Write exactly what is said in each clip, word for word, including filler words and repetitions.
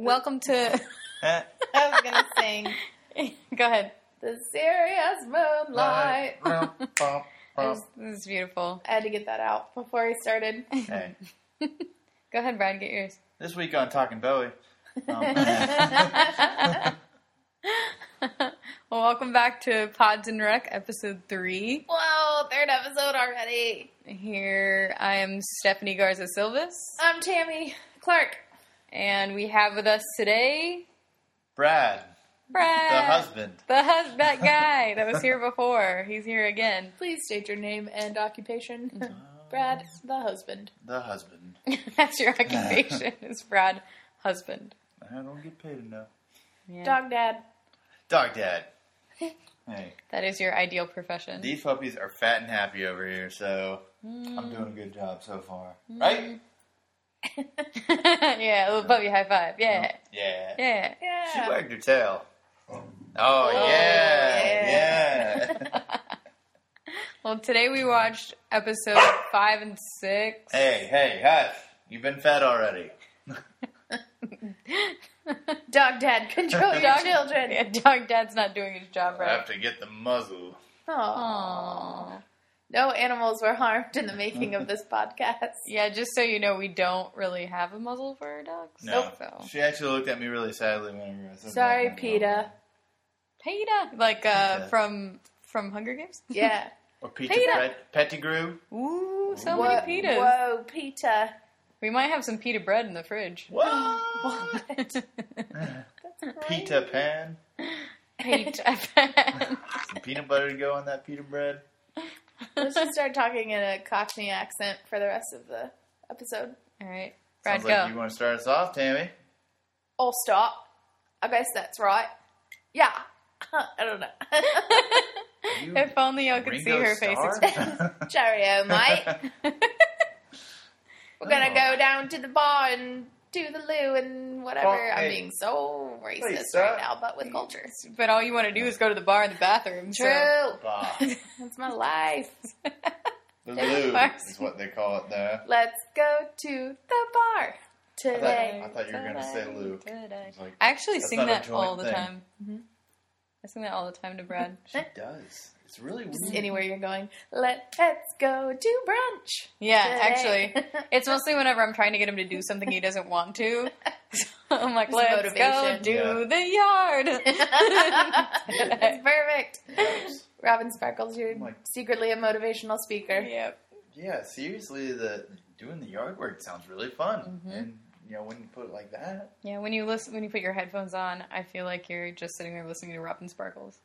Welcome to... I was going to sing. Go ahead. The serious moonlight. This, this is beautiful. I had to get that out before I started. Hey. Go ahead, Brad, get yours. This week on Talking Bowie. Um, Well, welcome back to Pods and Rec, episode three. Whoa, third episode already. Here, I am Stephanie Garza Silvas. I'm Tammy Clark. And we have with us today... Brad. Brad. The husband. The hus- That guy that was here before. He's here again. Please state your name and occupation. Brad, the husband. The husband. That's your occupation, is Brad, husband. I don't get paid enough. Yeah. Dog dad. Dog dad. Hey. That is your ideal profession. These puppies are fat and happy over here, so Mm. I'm doing a good job so far. Right? Yeah, a little puppy high five. Yeah. Yeah. Yeah. She Yeah. wagged her tail. Oh, Oh, yeah. yeah. Yeah. Well, today we watched episode five and six. Hey, hey, hush. You've been fed already. Dog dad, control your Dog- children. Yeah, dog dad's not doing his job I right. have to get the muzzle. Aww. Aww. No animals were harmed in the making of this podcast. Yeah, just so you know, we don't really have a muzzle for our dogs. No. So. She actually looked at me really sadly whenever I said Sorry, that. PETA. Peter, like uh, Peter. from from Hunger Games. Yeah. Or Peter Peter. Pet- Pettigrew. Ooh, so Whoa, many pitas. Whoa, PETA. We might have some pita bread in the fridge. What? What? Peter Pan. Pita. Some peanut butter to go on that pita bread. Let's just start talking in a Cockney accent for the rest of the episode. All right, Brad, Sounds like go. you want to start us off, Tammy. Oh, stop. I guess that's right. Yeah. I don't know. You If only y'all could see Ringo her face Starr? expression. Cheerio, mate. We're gonna Oh. go down to the bar and do the loo and whatever. Well, I'm hey. being so racist Please, right stop. now, but with culture. But all you want to do is go to the bar and the bathroom. so- True. Bah. That's my life. The loo Bars. is what they call it there. Let's go to the bar I thought, today. I thought you were going to say loo. Today. It's like, I actually That's sing not a that joint all the thing. time. Mhm. I sing that all the time to Brad. she does. It's really Just weird. anywhere you're going. Let's go to brunch. Yeah, today. actually. It's mostly whenever I'm trying to get him to do something he doesn't want to. So I'm like, Just let's go motivation. do Yeah. the yard. That's perfect. Robin Sparkles, you're Like- secretly a motivational speaker. Yep. Yeah, seriously, the doing the yard work sounds really fun. Mhm. And, you know, when you put it like that. Yeah, when you listen, when you put your headphones on, I feel like you're just sitting there listening to Robin Sparkles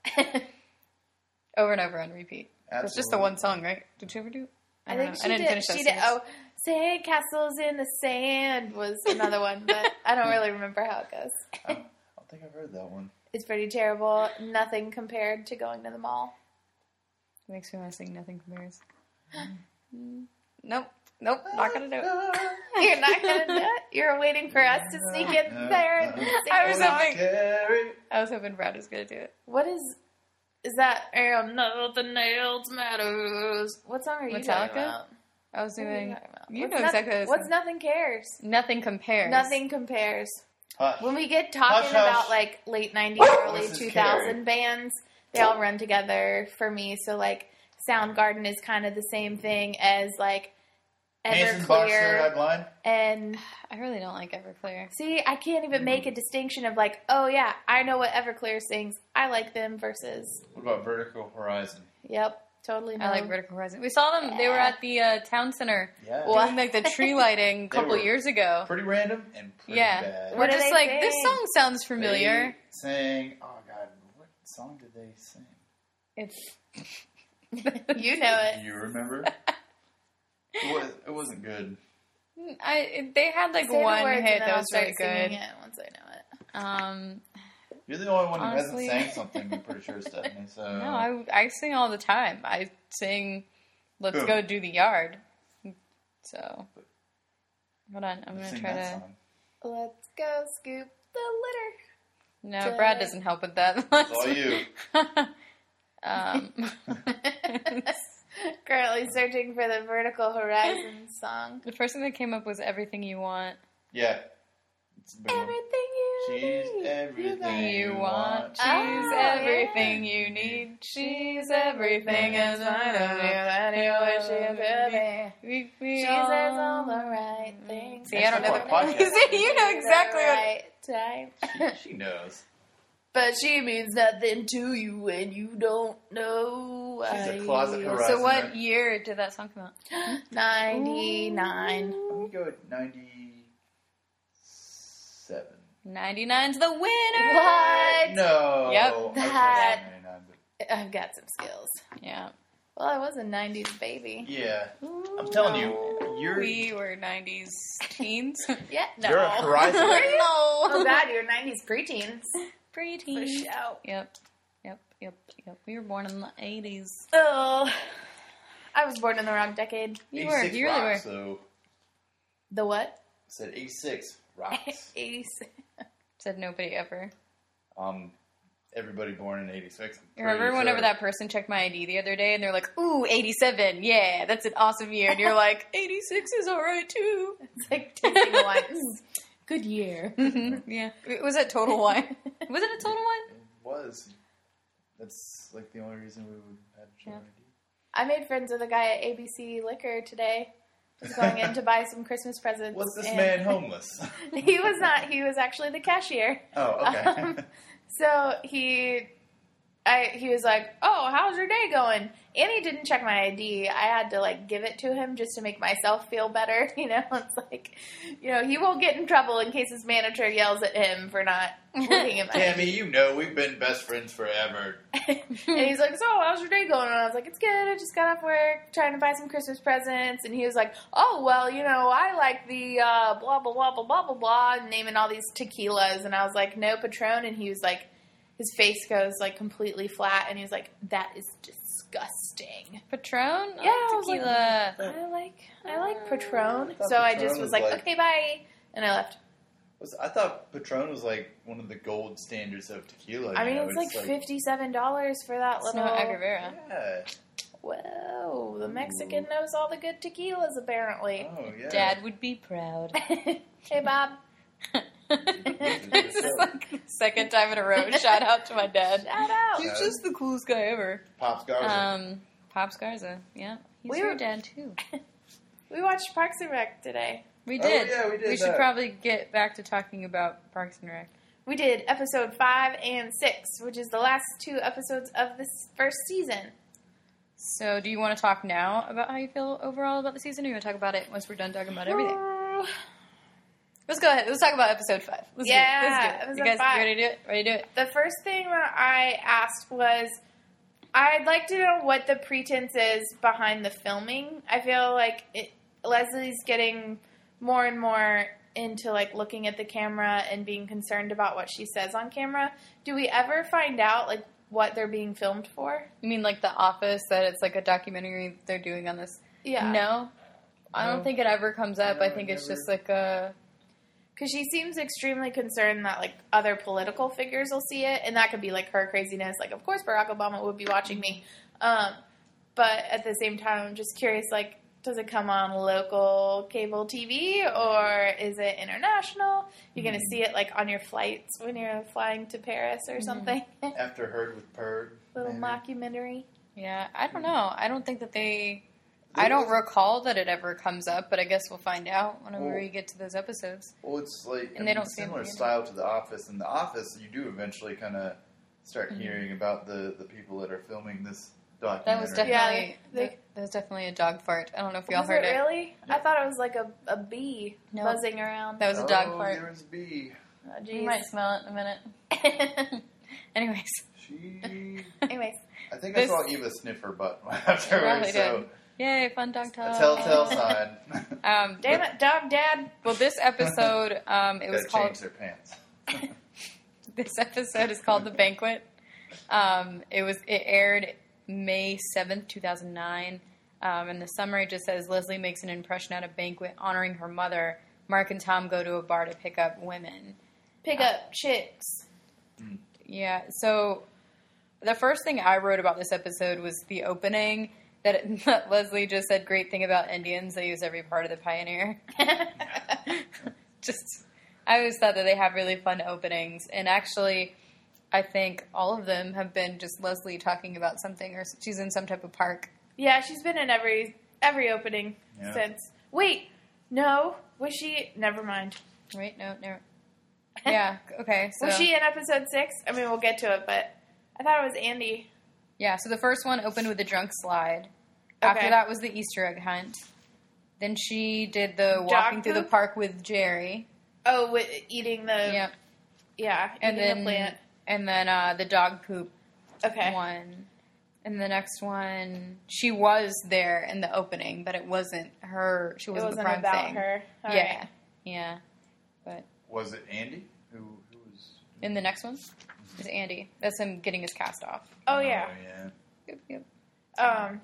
over and over on repeat. It's just the absolutely. one song, right? Did you ever do? I, don't think know. she I didn't did. finish that She did. series. Oh, sand castles in the sand was another one, but I don't really remember how it goes. I don't, I don't think I've heard that one. It's pretty terrible. Nothing compared to going to the mall. It makes me want to sing Nothing Compares. Mm. Nope. Nope. Not gonna do it. You're not gonna do it. You're waiting for us to sneak in there and sing I was the song. hoping- Scary. I was hoping Brad was gonna do it. What is? Is that? And nothing else matters. What song are you Metallica? talking about? I was What are you doing. talking about? You What's know noth- exactly what I was What's saying. nothing cares? Nothing Compares. Nothing compares. Hush. When we get talking Hush, hush. about like late nineties, early Voices two thousand bands, they all run together for me. So like Soundgarden is kind of the same thing as like Hanson's Bar Shirt Eye Everclear. Blind. And I really don't like Everclear. see, I can't even make a distinction of like, oh yeah, I know what Everclear sings. I like them versus, What about Vertical Horizon? yep, totally. No. I like Vertical Horizon. We saw them. They were at the uh, town center Yeah. What? doing like the tree lighting a couple were- years ago. Pretty random and pretty Yeah, bad. we're What do just they like this sing? song sounds familiar. They sang, oh God, what song did they sing? It's You know it. Do you remember? it, was, it wasn't good. I. They had like Say the one words hit and then that I'll was start really singing good. it once I know it. Um, You're the only one who Honestly- hasn't sang something, I'm pretty sure, Stephanie. So no, I I sing all the time. I sing, "Let's Who? go do the yard." So, hold on, I'm Let's gonna sing try that to. song. Let's go scoop the litter. No, Brad doesn't help with that. It's all you. um, Currently searching for the Vertical Horizon song. the first thing that came up was "Everything You Want." Yeah. It's a big one. Everything you She's everything You you want, want. she's Oh, everything you need. She's everything inside of you that you wish you could be. We, we She all- says all the right things. See, I don't know. That's not The, what podcast see, you know exactly what. right time. She knows. But she means nothing to you when you don't know. She's a why. closet harasser. So, what year did that song come out? ninety-nine. I'm going to go with ninety-seven. ninety-nine's the winner. What? No. Yep. I was That- gonna say ninety-nine, but- I've got some skills. Yeah. Well, I was a nineties baby. Yeah. I'm telling you, you're We were nineties teens. Yeah, no. you're a horizon. Oh, God, you're nineties preteens. For Preteen. sure. Yep. Yep. Yep. Yep. We were born in the eighties. Oh, I was born in the wrong decade. You were. eighty-six You really were. rocks, so The what? I said eighty-six rocks. eighty-six. Said nobody ever. um, everybody born in eighty-six. I'm You remember pretty whenever sure. that person checked my I D the other day and they're like, ooh, eighty-seven. Yeah, that's an awesome year. And you're like, eighty-six is all right too. It's like tasting wine. Good year. Yeah. Was it Total Wine? Was it a Total Wine? It was. That's like the only reason we would have show Yeah. I D. I made friends with a guy at A B C Liquor today. He's going in to buy some Christmas presents. Was this and- man homeless? He was not. He was actually the cashier. Oh, okay. Um, so he, I he was like, "Oh, how's your day going?" And he didn't check my I D. I had to like give it to him just to make myself feel better. You know, it's like, you know, he won't get in trouble in case his manager yells at him for not looking at my Tammy, you know we've been best friends forever. and he's like, "So, how's your day going?" And I was like, "It's good. I just got off work, trying to buy some Christmas presents." And he was like, "Oh, well, you know, I like the uh, blah blah blah blah blah blah blah," and naming all these tequilas. And I was like, "No Patron." And he was like, his face goes like completely flat, and he was like, "That is disgusting." Patron? Yeah, I was like, tequila. I like I like Patron. thought So I Patron just was was like, like- "Okay, bye," and I left. Was- I thought Patron was like one of the gold standards of tequila. I you mean, know, it's like fifty-seven dollars for that It's little. no Agavera. Yeah. Whoa, the Mexican knows all the good tequilas, apparently. Oh, yeah. Dad would be proud. Hey, Bob. This is like the second time in a row. Shout out to my dad. Shout out. He's just the coolest guy ever. Pops Garza. Um, Pops Garza. Yeah. He's We your were- dad too. We watched Parks and Rec today. We Oh, did. yeah, we did should that. probably get back to talking about Parks and Rec. We did episode five and six, which is the last two episodes of this first season. So, do you want to talk now about how you feel overall about the season, or you want to talk about it once we're done talking about everything? Uh, Let's go ahead. Let's talk about episode five. Let's Yeah, do it. Let's do it. episode You guys five. ready to do it? Ready to do it? The first thing that I asked was, I'd like to know what the pretense is behind the filming. I feel like it, Leslie's getting more and more into like looking at the camera and being concerned about what she says on camera. Do we ever find out like what they're being filmed for? You mean like The Office, that it's like a documentary they're doing on this? Yeah. No. I don't No. think it ever comes up. No, I think it it's never- just like a... Because she seems extremely concerned that, like, other political figures will see it, and that could be, like, her craziness. Like, of course Barack Obama would be watching me. Um, but at the same time, I'm just curious, like, does it come on local cable T V, or is it international? You're going to see it, like, on your flights when you're flying to Paris or something. After Heard with Purd. Little maybe. mockumentary. Yeah, I don't know. I don't think that they... I don't recall that it ever comes up, but I guess we'll find out whenever Well- we get to those episodes. Well, it's like And I they mean, don't seem similar to be style to The Office. In The Office, you do eventually kind of start Mm-hmm. hearing about the, the people that are filming this That documentary. was definitely Yeah, they- that, that was definitely a dog fart. I don't know if y'all Was heard it it. really? I thought it was like a, a bee No. buzzing around. That was a oh, dog fart. there was B. Oh, You jeez. might smell it in a minute. Anyways, She. Anyways. I think This- I saw Eva sniff her butt afterwards. Probably So did. yay, fun dog a talk. telltale sign. Um, Damn it, dog dad. well, this episode, um, it was Gotta called. change their pants. This episode is called The Banquet. Um, it was it aired May seventh, two thousand nine. Um, and the summary just says Leslie makes an impression at a banquet honoring her mother. Mark and Tom go to a bar to pick up women. Pick up chicks. Yeah, so the first thing I wrote about this episode was the opening that, it, that Leslie just said, great thing about Indians, they use every part of the pioneer. Just, I always thought that they have really fun openings, and actually, I think all of them have been just Leslie talking about something, or she's in some type of park. Yeah, she's been in every every opening Yeah. since. Wait, no, was she? Never mind. Right? No, no. Yeah. Okay. So Was she in episode six? I mean, we'll get to it, but I thought it was Andy. yeah. So the first one opened with the drunk slide. After Okay. that was the Easter egg hunt. Then she did the Dog walking through the poop? park with Jerry. Oh, with eating the Yep. yeah, And eating then the plant. and then uh, the dog poop Okay. one. And the next one, she was there in the opening, but it wasn't her. She It wasn't, wasn't the prime about thing. her. All yeah, right. yeah. But Was it Andy who who was? in the next one is Andy. That's him getting his cast off. Oh yeah. Oh, yeah. Yep, yep. Um,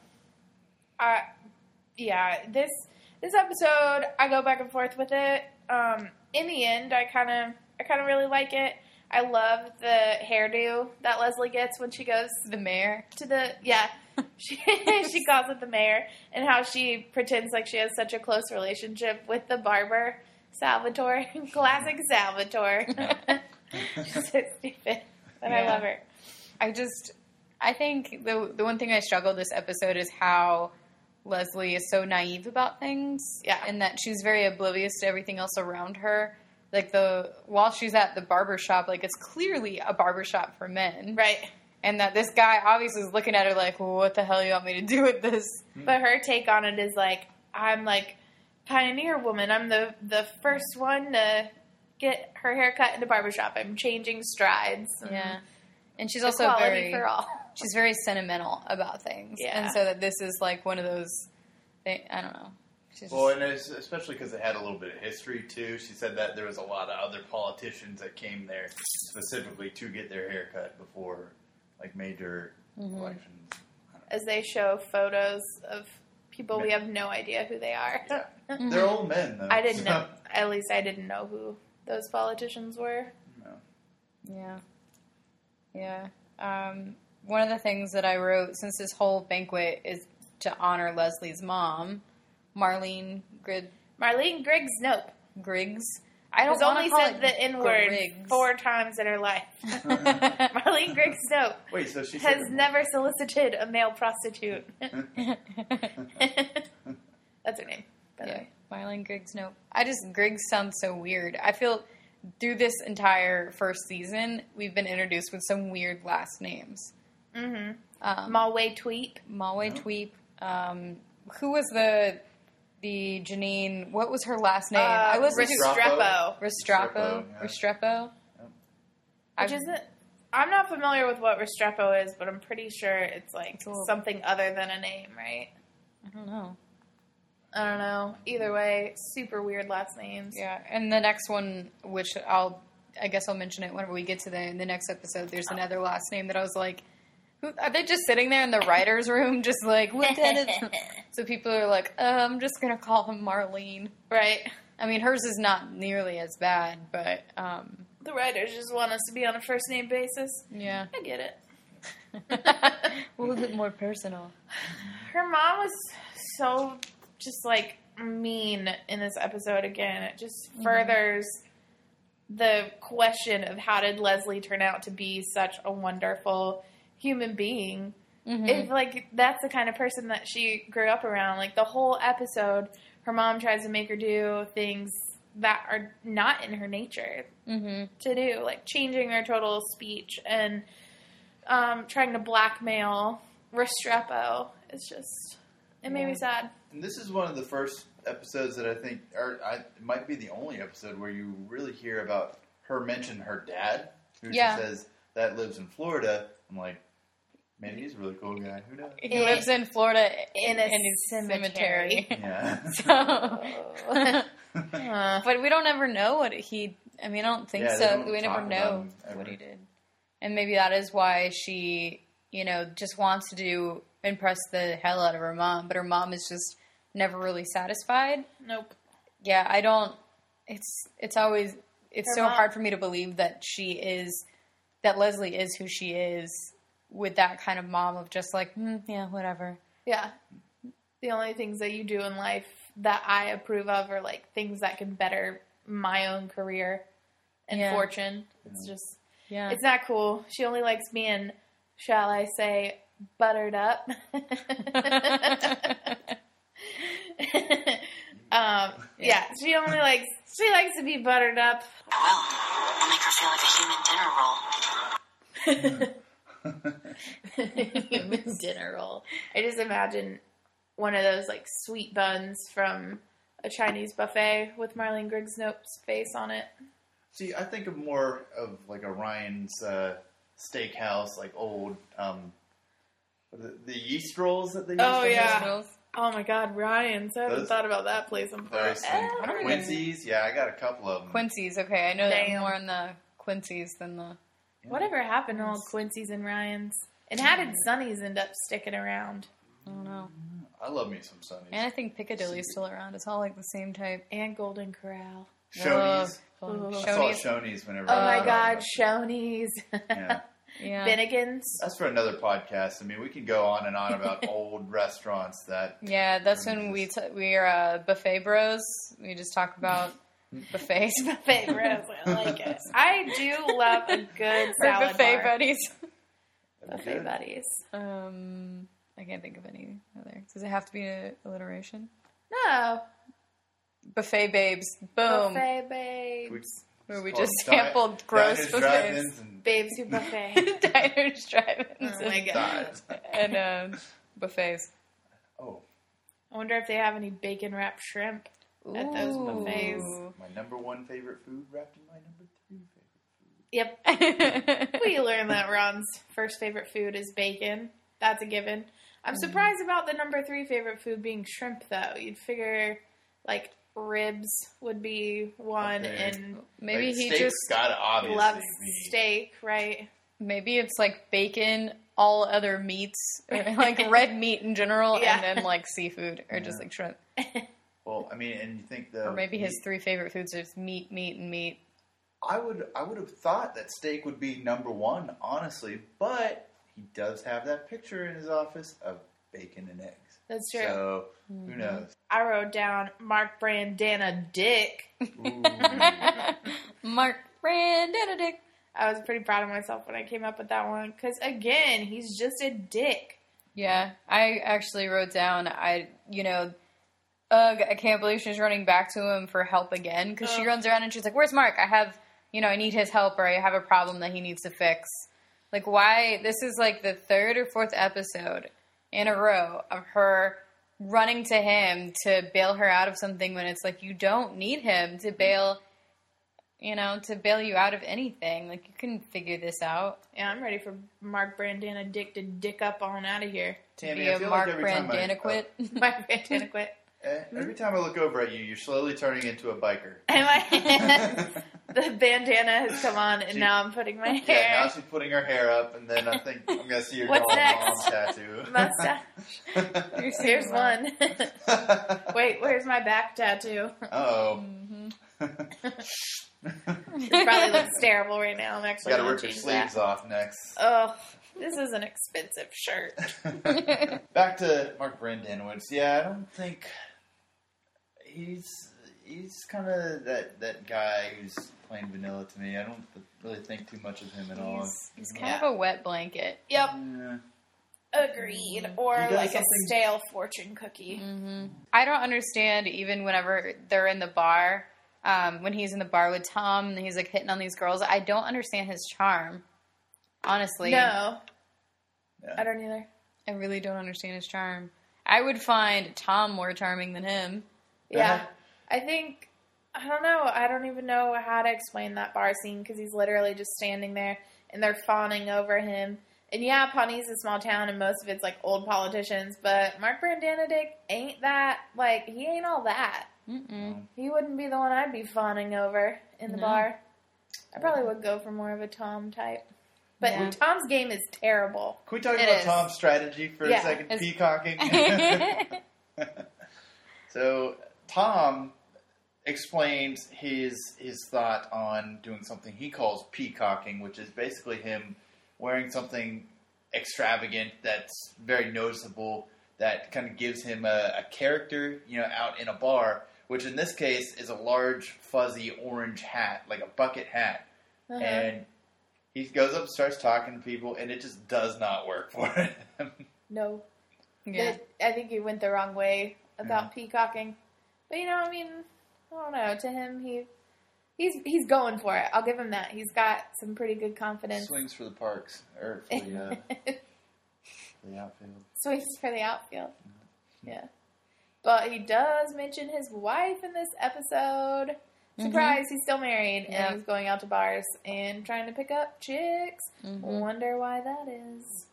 I yeah this this episode I go back and forth with it. Um, in the end, I kind of I kind of really like it. I love the hairdo that Leslie gets when she goes The mayor. to the yeah. She she calls it the mayor, and how she pretends like she has such a close relationship with the barber, Salvatore. Classic Salvatore. She's so stupid, and I Yeah. love her. I just, I think the the one thing I struggle this episode is how Leslie is so naive about things. Yeah. And that she's very oblivious to everything else around her. Like the, while she's at the barber shop, like it's clearly a barber shop for men. Right. And that this guy obviously is looking at her like, well, what the hell you want me to do with this? But her take on it is like, I'm like pioneer woman. I'm the the first one to get her hair cut in a barbershop. I'm changing strides. and Yeah. And she's also equality very, for all. she's very sentimental about things. Yeah. And so that this is like one of those, things, I don't know. She's Well, just, and it's, especially because it had a little bit of history too. She said that there was a lot of other politicians that came there specifically to get their hair cut before, like, major Mhm. elections. As they show photos of people we have no idea who they are. Mhm. They're old men, though. I didn't so- know. At least I didn't know who those politicians were. No. Yeah. Yeah. Um, one of the things that I wrote, since this whole banquet is to honor Leslie's mom, Marlene Grid- Marlene Griggs, nope. Griggs. I don't Has want only to call said it the N word Griggs. four times in her life. Marlene Griggs, nope. Wait, so she Has said never solicited a male prostitute. That's her name, by the Yeah, way. Marlene Griggs. No, I just Griggs sounds so weird. I feel through this entire first season, we've been introduced with some weird last names. Mm-hmm. Um, Malway Tweep. Malway No. Tweep. Um, who was the the Janine? What was her last name? Uh, I listened to Restrepo. Restrepo. Restrepo, yeah. Restrepo. Which I've- isn't... I'm not familiar with what Restrepo is, but I'm pretty sure it's like It's a little- something other than a name, right? I don't know. I don't know. Either way, super weird last names. Yeah, and the next one, which I'll, I guess I'll mention it whenever we get to the the next episode. There's another last name that I was like, who, are they just sitting there in the writers' room, just like, what kind of? So people are like, uh, I'm just gonna call him Marlene. Right. I mean, hers is not nearly as bad, but um, The writers just want us to be on a first name basis. yeah, I get it. a little bit more personal. Her mom was so just like mean in this episode again. It just furthers the question of how did Leslie turn out to be such a wonderful human being. Mhm. If like that's the kind of person that she grew up around. Like the whole episode, her mom tries to make her do things that are not in her nature Mhm. to do, like changing her total speech and um, trying to blackmail Restrepo. It's just, it made me Yeah. sad. And this is one of the first episodes that I think, or I, it might be the only episode where you really hear about her mention her dad, who Yeah. she says that lives in Florida. I'm like, maybe he's a really cool guy. Who knows? He lives in Florida In in, a in his cemetery. cemetery. Yeah. so, Uh, but we don't ever know what he. I mean, I don't think Yeah, they so. don't We never talk know about him ever. what he did, and maybe that is why she, you know, just wants to do impress the hell out of her mom. But her mom is just never really satisfied. nope. Yeah, I don't. It's it's always it's Her so mom- hard for me to believe that she is that Leslie is who she is with that kind of mom of just like mm, yeah whatever. Yeah. The only things that you do in life that I approve of are like things that can better my own career. and Yeah. fortune. It's just, Yeah. it's not cool. She only likes being, shall I say, buttered up. um, yeah, she only likes, she likes to be buttered up. Well, I'll make her feel like a human dinner roll. Human dinner roll. I just imagine one of those like sweet buns from a Chinese buffet with Marlene Griggs-Nope's face on it. See, I think of more of like a Ryan's uh, Steakhouse, like old um, the, the yeast rolls that they used Oh, to yeah. make. Oh my God, Ryan's! I haven't Those- thought about that place in Those forever. things. I don't even- Quincy's, yeah, I got a couple of them. Quincy's, okay. I know that Damn. more on the Quincy's than the... Whatever happened to old Quincy's and Ryan's? And how did Sonny's end up sticking around? I don't know. I love me some Sunnies. And I think Piccadilly's still around. It's all like the same type. And Golden Corral. Shoney's. Ugh. Ugh. I saw Shoney's. Shoney's whenever. Oh I my was God, growing Shoney's. up. Yeah. Yeah. Finnegan's. That's for another podcast. I mean, we can go on and on about old restaurants that. Yeah, that's when we t- we are uh, buffet bros. We just talk about buffets. Buffet bros. I like it. I do love a good Or salad buffet bar. buddies. Buffet buddies. Um, I can't think of any other. Does it have to be an alliteration? No. Buffet babes. Boom. Buffet babes. We- Where we Called just di- sampled gross diners, buffets. drive-ins, and Babes who buffet. Diners, drive-ins, Oh my and, God. dives. and um, buffets. Oh, I wonder if they have any bacon wrapped shrimp at those buffets. Ooh. my number one favorite food wrapped in my number three favorite food. Yep. We learned that Ron's first favorite food is bacon. That's a given. I'm surprised about the number three favorite food being shrimp, though. You'd figure, like, ribs would be one, Okay. and Maybe Like, he steak's just gotta obviously loves be. steak, right? maybe it's like bacon, all other meats, or like red meat in general, Yeah. and then like seafood or just Yeah. like shrimp. Well, I mean, and you think the Or maybe his three favorite foods are just meat, meat, and meat. I would I would have thought that steak would be number one, honestly, but he does have that picture in his office of bacon and eggs. That's true. So Mm-hmm. who knows? I wrote down Mark Brandana Dick. Ooh. Mark Brandon Dick. I was pretty proud of myself when I came up with that one because, again, he's just a dick. Yeah, I actually wrote down, I, you know, ugh, I can't believe she's running back to him for help again, because she Ugh. runs around and she's like, where's Mark? I have, you know, I need his help, or I have a problem that he needs to fix. Like, why? This is like the third or fourth episode in a row of her running to him to bail her out of something when it's like, you don't need him to bail, you know, to bail you out of anything. Like, you can figure this out. Yeah, I'm ready for Mark Brandana Dick to dick up on out of here. Tammy, Be I a feel Mark like every time I, Brandana quit. Mark Brandana quit. uh, eh, every time I look over at you, you're slowly turning into a biker. And my, the bandana has come on, and She- now I'm putting my Yeah, hair. now she's putting her hair up, and then I think I'm gonna see your What's dog next? mom tattoo. Mustache. You're seeing Here's Mark. one. Wait, where's my back tattoo? Oh. It probably looks terrible right now. I'm actually Got to gonna rip your change sleeves that. off next. Oh, this is an expensive shirt. Back to Mark Brandanowitz. Yeah, I don't think he's he's kind of that that guy who's plain vanilla to me. I don't really think too much of him at all. He's, he's kind of a wet blanket. Yep, Yeah. agreed. Or He does like a something- stale fortune cookie. Mm-hmm. I don't understand even whenever they're in the bar, um, when he's in the bar with Tom and he's like hitting on these girls. I don't understand his charm. Honestly, No, Yeah. I don't either. I really don't understand his charm. I would find Tom more charming than him. Yeah, Uh-huh. I think I don't know. I don't even know how to explain that bar scene because he's literally just standing there and they're fawning over him. And yeah, Pawnee's a small town and most of it's like old politicians, but Mark Brandana ain't that, like, he ain't all that. Mm-mm. He wouldn't be the one I'd be fawning over in the No. bar. I probably would go for more of a Tom type. But Yeah. Tom's game is terrible. Can we talk It about is. Tom's strategy for Yeah, a second? it's- Peacocking. So Tom explains his his thought on doing something he calls peacocking, which is basically him wearing something extravagant that's very noticeable, that kind of gives him a, a character, you know, out in a bar which in this case is a large, fuzzy orange hat, like a bucket hat. Uh-huh. And he goes up and starts talking to people, and it just does not work for him. No. Yeah. It- I think he went the wrong way about peacocking. But, you know, I mean, I don't know. To him, he he's he's going for it. I'll give him that. He's got some pretty good confidence. Swings for the parks, or for the, uh, for the outfield. Swings for the outfield. Yeah. But he does mention his wife in this episode. Surprise, he's still married Yeah. and he's going out to bars and trying to pick up chicks. Mhm. Wonder why that is.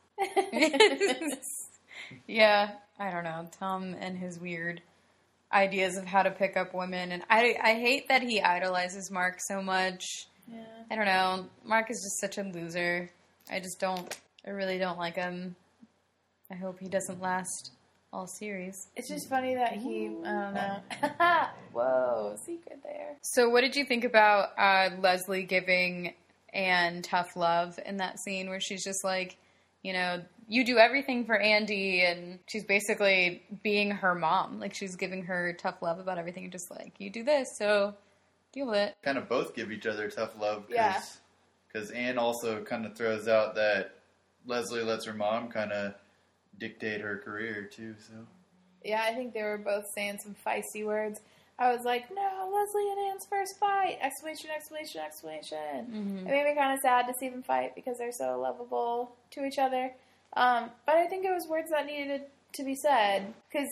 Yeah, I don't know. Tom and his weird ideas of how to pick up women. And I, I hate that he idolizes Mark so much. Yeah. I don't know. Mark is just such a loser. I just don't, I really don't like him. I hope he doesn't last all series. It's just funny that he, I don't know. Whoa, secret there. So what did you think about uh, Leslie giving Anne tough love in that scene where she's just like, you know, you do everything for Andy, and she's basically being her mom. Like, she's giving her tough love about everything, and just like, you do this, so deal with it. Kind of both give each other tough love. Cause, Yeah. Because Anne also kind of throws out that Leslie lets her mom kind of dictate her career, too, so... Yeah, I think they were both saying some feisty words. I was like, no, Leslie and Anne's first fight! Exclamation, exclamation, exclamation. Mm-hmm. It made me kind of sad to see them fight because they're so lovable to each other. Um, but I think it was words that needed to be said. Because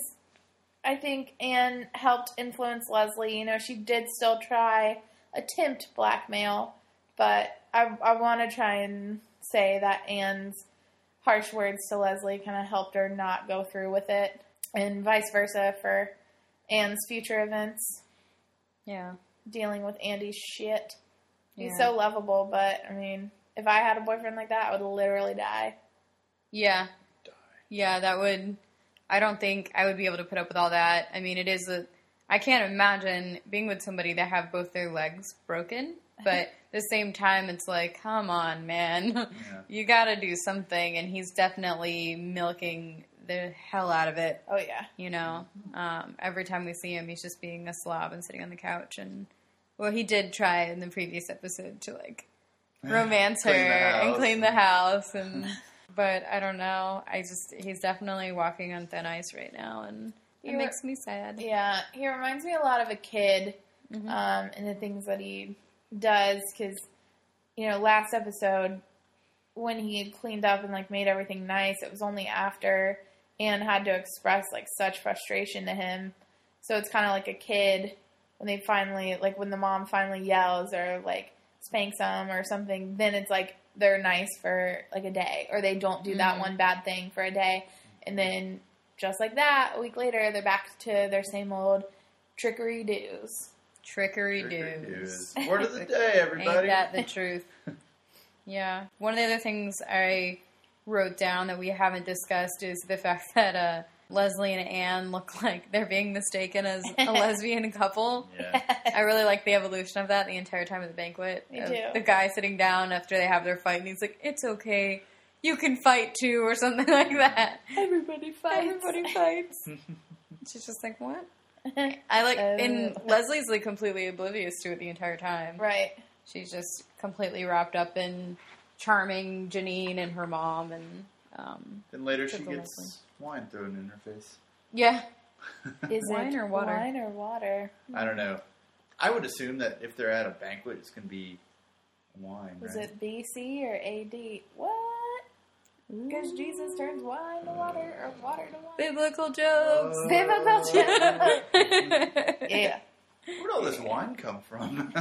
I think Anne helped influence Leslie. You know, she did still try, attempt blackmail. But I, I want to try and say that Anne's harsh words to Leslie kind of helped her not go through with it. And vice versa for Anne's future events. Yeah. Dealing with Andy's shit. He's Yeah. so lovable, but, I mean, if I had a boyfriend like that, I would literally die. Yeah. Yeah, that would... I don't think I would be able to put up with all that. I mean, it is a... I can't imagine being with somebody that have both their legs broken, but at the same time, it's like, come on, man. Yeah. You gotta do something, and he's definitely milking the hell out of it, Oh, yeah. you know? Um, every time we see him, he's just being a slob and sitting on the couch, and... Well, he did try in the previous episode to, like, romance her Clean the and house. clean the house, and... But I don't know. I just, he's definitely walking on thin ice right now, and it You makes me sad. Yeah, he reminds me a lot of a kid Mhm. um, and the things that he does. Because, you know, last episode, when he had cleaned up and, like, made everything nice, it was only after Anne had to express, like, such frustration to him. So it's kind of like a kid when they finally, like, when the mom finally yells or, like, spanks them or something, then it's like they're nice for, like, a day. Or they don't do that Mhm. one bad thing for a day. And then, just like that, a week later, they're back to their same old trickery do's. Trickery Trickery dudes. dudes. Word of the day, everybody. Ain't that the truth? Yeah. One of the other things I wrote down that we haven't discussed is the fact that uh, Leslie and Anne look like they're being mistaken as a lesbian couple. Yeah. I really like the evolution of that the entire time of the banquet. Me Of too. The guy sitting down after they have their fight, and he's like, "It's okay, you can fight too," or something like that. Everybody fights. Everybody fights. She's just like, "What?" I like, and Uh. Leslie's like completely oblivious to it the entire time. Right. She's just completely wrapped up in charming Janine and her mom, and um, Then later she Typical gets Leslie. wine thrown in her face. yeah, Is Wine it or water? Wine or water? I don't know. I would assume that if they're at a banquet, it's going to be wine, Was right? it B C or A D? What? Because Jesus turns wine to water or water to wine. biblical jokes. Oh. Biblical joke. Yeah. Where'd all this wine come from?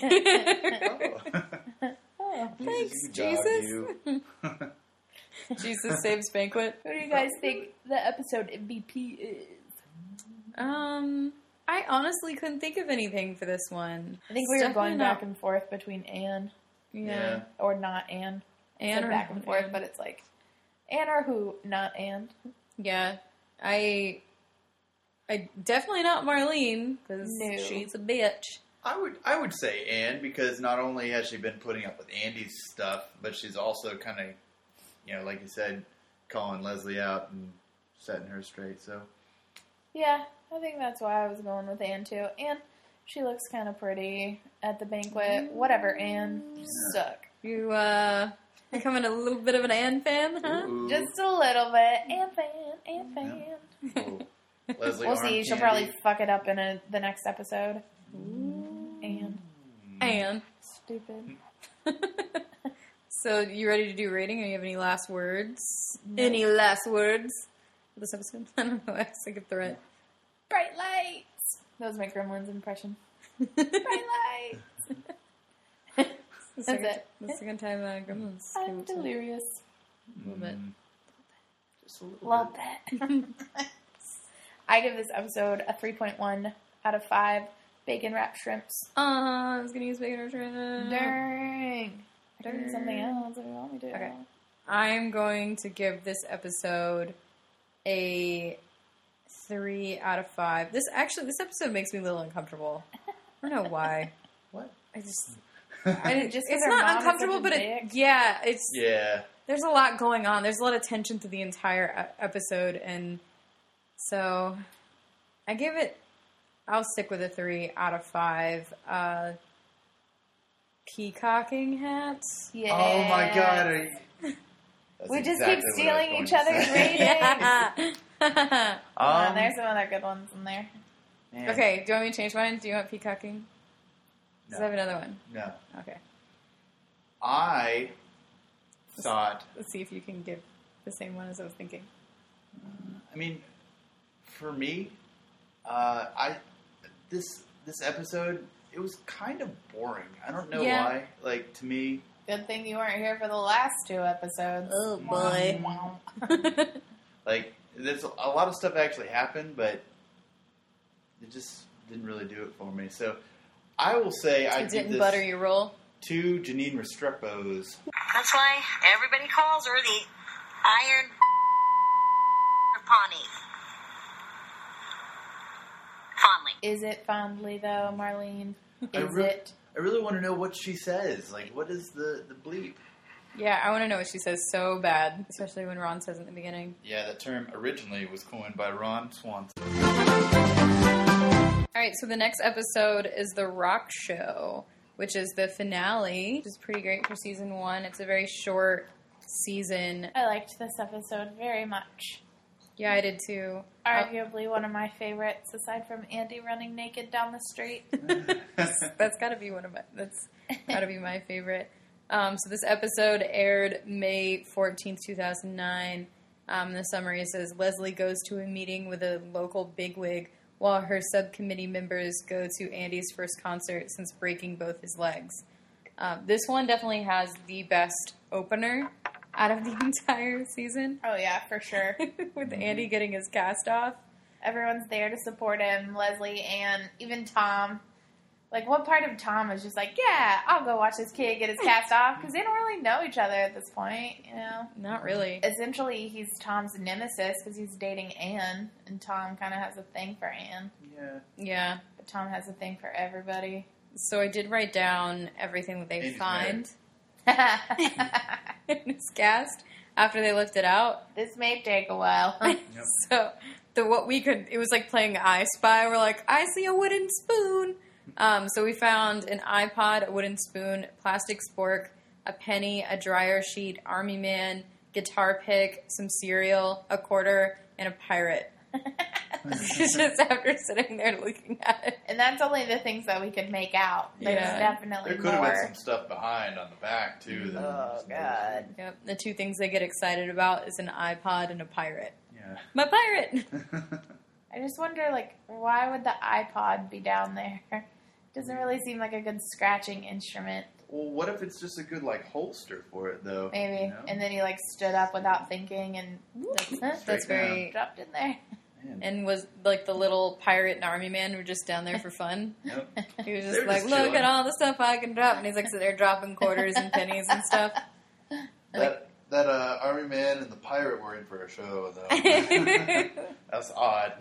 oh. Oh. Thanks, you, God, Jesus. you. Jesus saves banquet. Who do you guys think the episode M V P is? Um, I honestly couldn't think of anything for this one. I think we It's were going definitely back not- and forth between Anne Yeah, Yeah. or not Anne. Anne Said or back and forth, Anne. but it's like Anne or who, not Anne. yeah. I, I definitely not Marlene because No. she's a bitch. I would I would say Anne, because not only has she been putting up with Andy's stuff, but she's also kind of, you know, like you said, calling Leslie out and setting her straight. So Yeah, I think that's why I was going with Anne too. And she looks kind of pretty at the banquet. Whatever, Anne. You suck. You, uh, becoming a little bit of an Anne fan, huh? Ooh. Just a little bit. Anne fan, Anne fan. Ooh. Leslie We'll Arm see. She'll Candy. probably fuck it up in a, the next episode. Anne. Anne. Stupid. So, you ready to do rating, or you have any last words? No. Any last words for this episode? I don't know. I was sick of threat. Bright lights. That was my Gremlins impression. Bright lights. The That's second, it. the second time uh, Gremlins. I'm came up to- delirious. A little bit. Mm. Just a little Love bit. that. I give this episode a three point one out of five bacon wrapped shrimps. Uh, I was gonna use bacon or shrimp. Dang. I can do something else if you want me to. Okay. I'm going to give this episode a three out of five. This actually, this episode makes me a little uncomfortable. I don't know why. What? I just, I didn't, Just 'cause it's her mom not is uncomfortable, such a but it, dick? yeah, it's Yeah. there's a lot going on. There's a lot of tension to the entire e- episode, and so I give it. I'll stick with a three out of five. Uh, peacocking hats. Yeah. Oh my god. Are you... That's We just exactly keep what I was stealing going each to other's say. ratings. Yeah. Come Um, on, there's some other good ones in there. man, Okay, do you want me to change mine? Do you want peacocking? Does No. I have another one? No. Okay. I thought, Let's see if you can give the same one as I was thinking. I mean, for me, uh, I this this episode, it was kind of boring. I don't know Yeah. why. Like, to me, Good thing you weren't here for the last two episodes. Oh, boy. like, there's a, a lot of stuff actually happened, but it just didn't really do it for me. So, I will say I It give didn't this butter your roll. two Janine Restrepo's. That's why everybody calls her the Iron Pawnee. Fondly. Is it fondly, though, Marlene? I Is re- it? I really want to know what she says. Like, what is the, the bleep? Yeah, I want to know what she says so bad, especially when Ron says it in the beginning. Yeah, that term originally was coined by Ron Swanson. All right, so the next episode is The Rock Show, which is the finale, which is pretty great for season one. It's a very short season. I liked this episode very much. Yeah, I did too. Arguably one of my favorites, aside from Andy running naked down the street. That's got to be one of my. That's got to be my favorite. Um, so this episode aired May fourteenth, two thousand nine. Um, the summary says Leslie goes to a meeting with a local bigwig while her subcommittee members go to Andy's first concert since breaking both his legs. Um, this one definitely has the best opener out of the entire season, Oh, yeah, for sure. with Andy getting his cast off. Everyone's there to support him. Leslie and even Tom. Like, what part of Tom is just like, yeah, I'll go watch this kid get his cast off? Because they don't really know each other at this point, you know? Not really. Essentially, he's Tom's nemesis because he's dating Anne, and Tom kind of has a thing for Anne. Yeah. Yeah. But Tom has a thing for everybody. So I did write down everything that they Andy's find This in this cast after they left it out. may take a while. So the what we could, it was like playing I Spy. We're like, I see a wooden spoon. Um, so we found an iPod, a wooden spoon, plastic spork, a penny, a dryer sheet, army man, guitar pick, some cereal, a quarter, and a pirate. Just after sitting there looking at it. And that's only the things that we could make out. There's Yeah. definitely There could have been more. some stuff behind on the back, too. that Oh, just- God. Yep. The two things they get excited about is an iPod and a pirate. Yeah. My pirate! I just wonder, like, why would the iPod be down there? Doesn't really seem like a good scratching instrument. Well, what if it's just a good, like, holster for it, though? Maybe. You know? And then he, like, stood up without thinking and That's, that's very... dropped in there. Man. And was like the little pirate and army man were just down there for fun. Yep. He was They're just like, just look chilling. at all the stuff I can drop. And he's like, sitting there dropping quarters and pennies and stuff. That, that uh, army man and the pirate were in for a show, though. That's odd.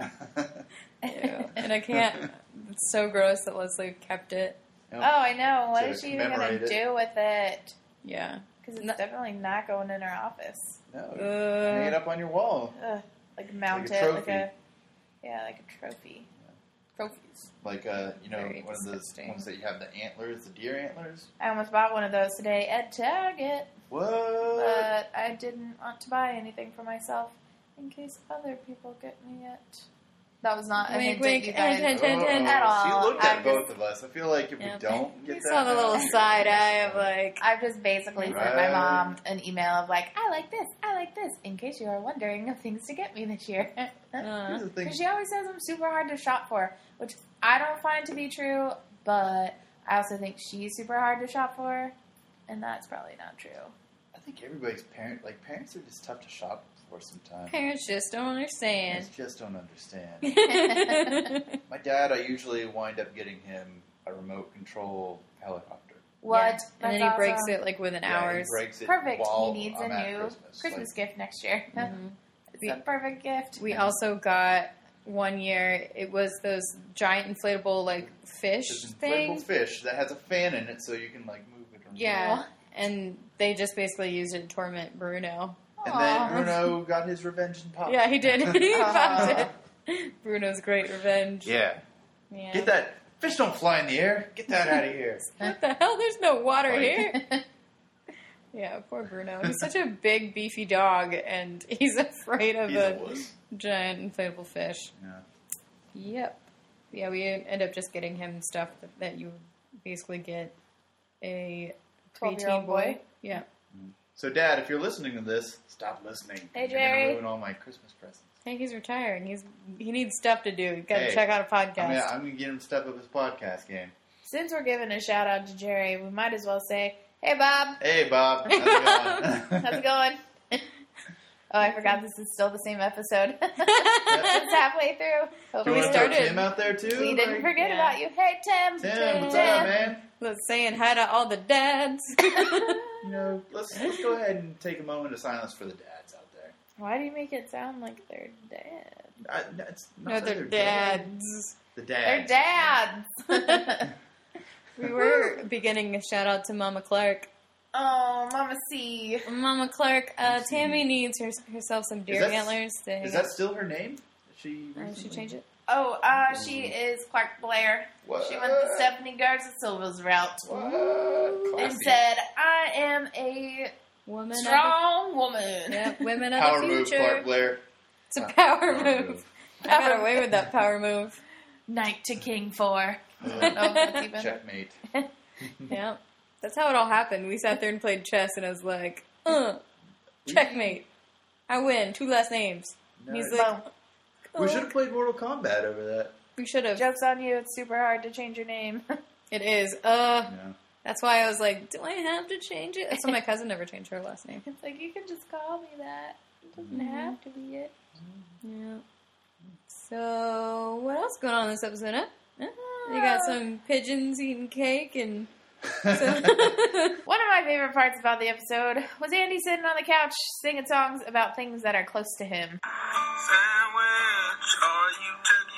Ew. And I can't, it's so gross that Leslie kept it. Yep. Oh, I know. What To is she even going commemorate to it. do with it? Yeah. Because it's No. definitely not going in her office. No, Uh, hang it up on your wall. Ugh. Like mount Like a it like trophy. a Yeah, like a trophy. Trophies. Like, uh, you know, Very one of those disgusting. ones that you have the antlers, the deer antlers. I almost bought one of those today at Target, What? but I didn't want to buy anything for myself in case other people get me it. That was not a Wink, hint wink, at you guys. hint, hint, hint, hint. At all. So you looked at I'm both just- of us. I feel like if Yeah. we don't get You that, saw the little now- side eye of like, I've just basically sent my Right. mom an email of like, I like this, I like this, in case you are wondering of things to get me this year. uh, Here's the thing. Because she always says I'm super hard to shop for, which I don't find to be true, but I also think she's super hard to shop for, and that's probably not true. I think everybody's parent, like parents, are just tough to shop for sometimes. parents just don't understand. Parents just don't understand. yeah, My dad, I usually wind up getting him a remote control helicopter. What? and then he That's breaks awesome. it like within Yeah, hours. He breaks it Perfect. while He needs I'm a at new Christmas. Christmas Like, gift next year. Mhm. It's We- a perfect gift. We also got one year. It was those giant inflatable like fish It's an inflatable thing. fish that has a fan in it, so you can like move it. Around. Yeah, and they just basically used it to torment Bruno. And Aw. then Bruno got his revenge in pop. Yeah, he did. he Aw. found it. Bruno's great revenge. Yeah. Yeah. Get that fish! Don't fly in the air. Get that out of here. What the hell? There's no water Like- here. Yeah, poor Bruno. He's such a big, beefy dog, and he's afraid of He's a a wuss. giant inflatable fish. Yeah. Yep. Yeah, we end up just getting him stuff that, that you basically get a twelve-year-old preteen boy. Yeah. So, Dad, if you're listening to this, stop listening. Hey, You're Jerry. gonna ruin all my Christmas presents. Hey, he's retiring. He's he needs stuff to do. You got to Hey, check out a podcast. I mean, I'm gonna get him to step up his podcast game. Since we're giving a shout out to Jerry, we might as well say, "Hey, Bob, Hey, Bob. How's it going? how's it going?" Oh, I forgot this is still the same episode. It's halfway through. Hope Do you we want we, to throw started- Tim out there too? we didn't Like, forget yeah. about you. Hey, Tim. Tim, what's Tim. up, man? Let's saying hi to all the dads. You know, let's let's go ahead and take a moment of silence for the dads out there. Why do you make it sound like they're dead? I, no, it's not no, that they're dead. dads. The They're dads. dads. We were beginning a shout out to Mama Clark. Oh, Mama C. Mama Clark, uh, Let's see. Tammy needs her, herself some deer that- antlers. To hang Is that up. still her name? Did she Uh, she recently- changed it? Oh, uh, she is Clark Blair. What? She went the Stephanie Garza Silva's route What? and Classy. said, "I am a Woman strong woman." of the, yeah, women of Power the move, future. Clark Blair. It's a power Power move. I got away with that power move. Knight to king four. Uh, I don't know if that's even. checkmate. Yeah. That's how it all happened. We sat there and played chess, and I was like, uh, checkmate. I win. Two last names. And he's Nice. like, Boom. oh, We should have played Mortal Kombat over that. we should have. Joke's on you. It's super hard to change your name. It is. Uh, Yeah. that's why I was like, do I have to change it? That's why my cousin never changed her last name. It's like, you can just call me that. It doesn't Mhm. have to be it. Yeah. So, what else going on in this episode, huh? Huh? You got some pigeons eating cake and... So, One of my favorite parts about the episode was Andy sitting on the couch singing songs about things that are close to him. Sandwich, are you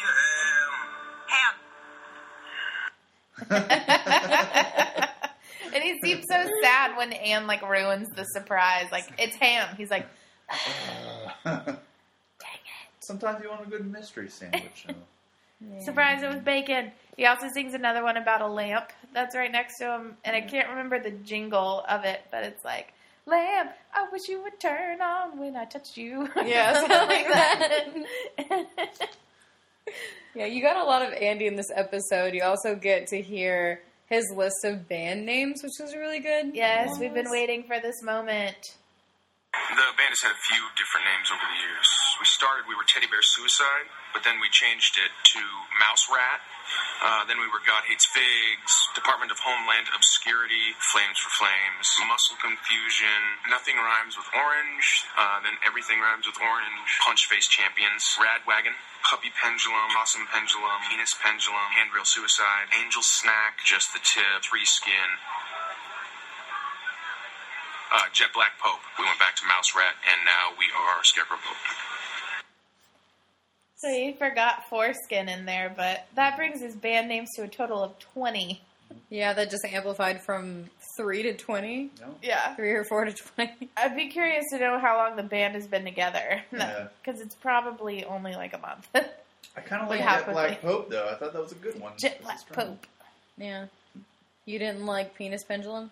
turkey or ham? And he seems so sad when Anne like ruins the surprise. Like, it's ham. He's like, Dang it. Sometimes you want a good mystery sandwich. You know? surprise, it was bacon. He also sings another one about a lamp that's right next to him. And I can't remember the jingle of it, but it's like, lamp, I wish you would turn on when I touch you. yeah, something like that. Yeah, you got a lot of Andy in this episode. You also get to hear his list of band names, which was really good. Yes, we've been waiting for this moment. The band has had a few different names over the years. We started, we were Teddy Bear Suicide, but then we changed it to Mouse Rat. Uh, then we were God Hates Figs, Department of Homeland Obscurity, Flames for Flames, Muscle Confusion, Nothing Rhymes with Orange, uh, then Everything Rhymes with Orange, Punch Face Champions, Rad Wagon, Puppy Pendulum, Awesome Pendulum, Penis Pendulum, Handrail Suicide, Angel Snack, Just the Tip, Three Skin, uh, Jet Black Pope. We went back to Mouse Rat, and now we are Scarecrow Pope. So he forgot foreskin in there, but that brings his band names to a total of twenty. Yeah, that just amplified from three to twenty. No? Yeah. Three or four to twenty. I'd be curious to know how long the band has been together. Yeah. Because it's probably only like a month. I kind of We like have Jet with Black me. Pope, though. I thought that was a good one. Jet It was Black strong. Pope. Yeah. You didn't like Penis Pendulum?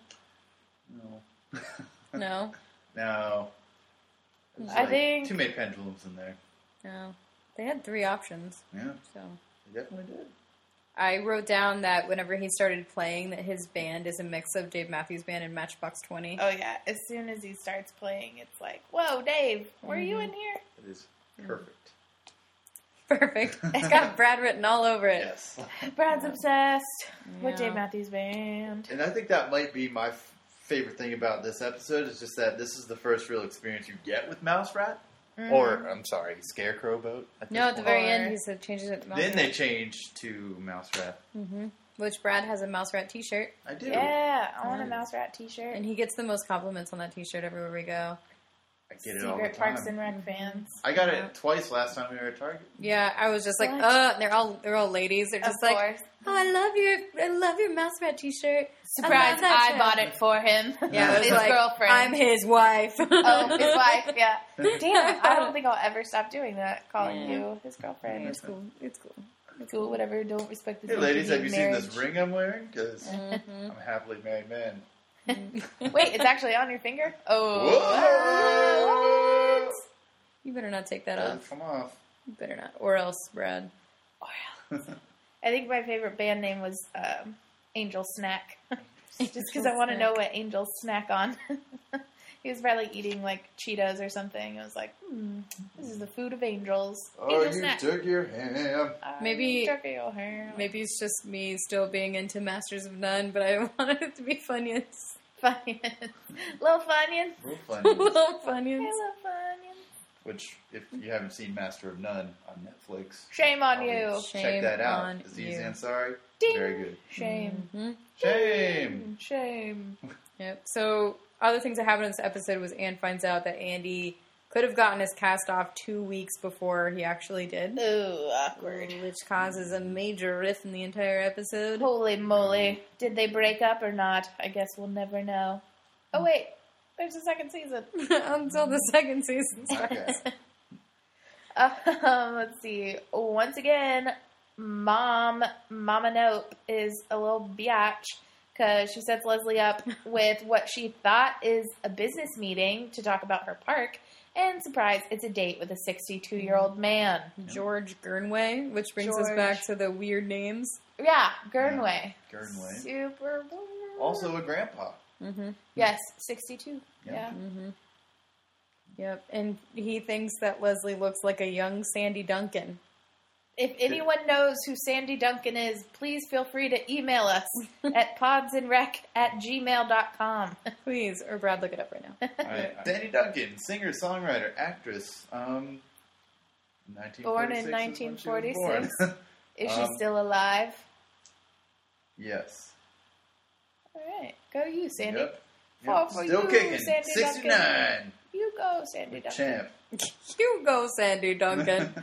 No. No. No. There's I like think- too many pendulums in there. No. They had three options, Yeah, so... they definitely did. I wrote down that whenever he started playing, that his band is a mix of Dave Matthews Band and Matchbox twenty. Oh yeah, as soon as he starts playing, it's like, whoa, Dave, were you Mhm. in here? It is perfect. Perfect. It's got Brad written all over it. Yes. Brad's obsessed with Yeah. Dave Matthews Band. And I think that might be my f- favorite thing about this episode is just that this is the first real experience you get with Mouse Rat. Mhm. Or, I'm sorry, Scarecrow Boat. At No, this at the point. very Or- end, he said changes it to Mouse Then Rat. they changed to Mouse Rat. Mm-hmm. Which Brad has a Mouse Rat t-shirt, I do. Yeah, I want a Nice. Mouse Rat t-shirt. and he gets the most compliments on that t-shirt everywhere we go. I get it all the Secret time. Parks and Rec fans. I got Yeah. it twice last time we were at Target. Yeah, I was just like, What? uh, and they're all they're all ladies. They're just Of like, course. oh, I love your I love your Mouse Rat t-shirt. Surprise, I love that I shirt. bought it for him. Yeah, it was his like, girlfriend. I'm his wife. Oh, his wife, yeah. Damn, I don't think I'll ever stop doing that, calling Yeah. you his girlfriend. It's cool. It's cool. Cool, whatever, don't respect the Hey, ladies, have you sanctity seen of this ring I'm wearing? Because Mhm. I'm a happily married man. marriage. Wait, it's actually on your finger? Oh. Whoa! What? You better not take that Uh, off. come off. You better not, or else, Brad. I think my favorite band name was um, Angel Snack. Just because I Angel want to Snack. know what angels snack on. He was probably eating like Cheetos or something. I was like, hmm, this is the food of angels. Oh, Angel you snack. took your ham. I Maybe- took your ham. Maybe it's just me still being into Masters of None, but I wanted it to be Funyuns. Funyuns. Little Funyuns. Real fun. Little Hey, Funyuns. little Funyuns. Which, if you haven't seen Master of None on Netflix, Shame on probably you. check Shame that out. on Aziz you. Ansari, Ding. very good. Shame. Mhm. Shame. Shame. Yep. So, other things that happened in this episode was Anne finds out that Andy could have gotten his cast off two weeks before he actually did, Ooh, awkward. which causes a major rift in the entire episode. Holy moly. Did they break up or not? I guess we'll never know. Oh, wait. There's a second season. Until the second season starts. Okay. Um, let's see. Once again, Mom, Mama Nope is a little biatch because she sets Leslie up with what she thought is a business meeting to talk about her park. And surprise, it's a date with a sixty-two-year-old man. George Gurnway, which brings us George. back to the weird names. Yeah, Gurnway. Gurnway. Super weird. Also a grandpa. Mm-hmm. Yes, sixty-two. Yeah. Yeah. Mm-hmm. Yep, and he thinks that Leslie looks like a young Sandy Duncan. If anyone knows who Sandy Duncan is, please feel free to email us at podsandrec at gmail dot com. Please, or Brad, look it up right now. Alright. Danny Duncan, singer, songwriter, actress. Um, nineteen Born in forty-six nineteen is when she was forty-six. born. Is she Um, still alive? Yes. All right, go you, Sandy. Yep. Fall Yep. for Still you, kicking. Sandy sixty-nine. You go, Sandy Duncan. Champ. You go, Sandy Duncan.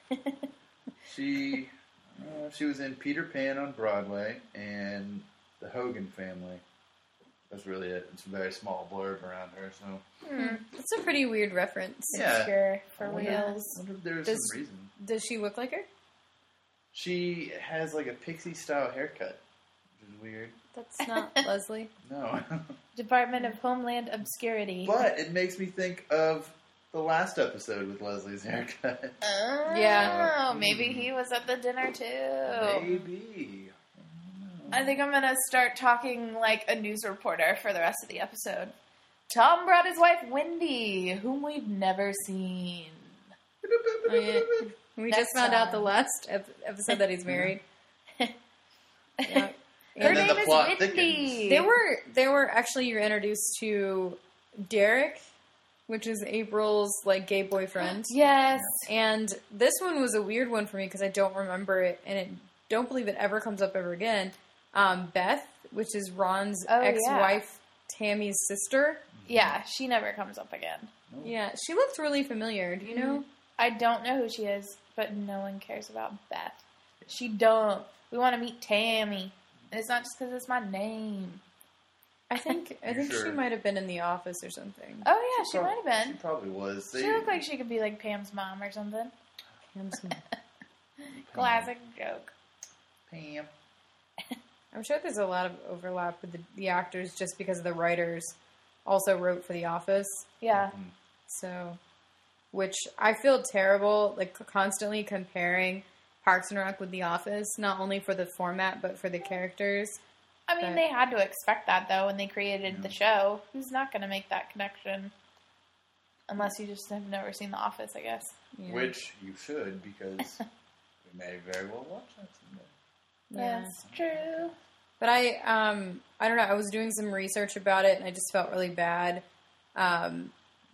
She uh, she was in Peter Pan on Broadway and The Hogan Family. That's really it. It's a very small blurb around her. So Hmm. It's a pretty weird reference. Yeah. Obscure for I wonder- reals. I wonder if there was Does- some reason. Does she look like her? She has like a pixie style haircut, which is weird. That's not Leslie. No, Department of Homeland Obscurity. but it makes me think of the last episode with Leslie's haircut. Oh, Yeah. maybe he was at the dinner too. Maybe. I think I'm gonna start talking like a news reporter for the rest of the episode. Tom brought his wife Wendy, whom we've never seen. Oh, yeah. We Next just found out time. the last ep- episode that he's married. Yeah. Her And then name the is plot Wendy. thickens. They were they were actually you're introduced to Derek, which is April's like gay boyfriend. Yes. And this one was a weird one for me because I don't remember it, and it don't believe it ever comes up ever again. Um, Beth, which is Ron's Oh, yeah. ex-wife, Tammy's sister. Yeah, she never comes up again. Yeah, she looked really familiar. Do you know? I don't know who she is, but no one cares about Beth. She don't. We want to meet Tammy. And it's not just because it's my name. I think I You're think sure? she might have been in The Office or something. Oh, yeah, she Prob- might have She been. probably was. They, She looked like she could be like Pam's mom or something. Classic joke. Pam. I'm sure there's a lot of overlap with the, the actors just because the writers also wrote for The Office. Yeah. So, which I feel terrible, like constantly comparing Parks and Rec with The Office, not only for the format, but for the characters. I mean, But- they had to expect that, though, when they created the show. Who's not going to make that connection? Unless you just have never seen The Office, I guess. Yeah. Which you should, because we may very well watch that someday. Yeah. That's true. But I, um, I don't know. I was doing some research about it, and I just felt really bad. Um,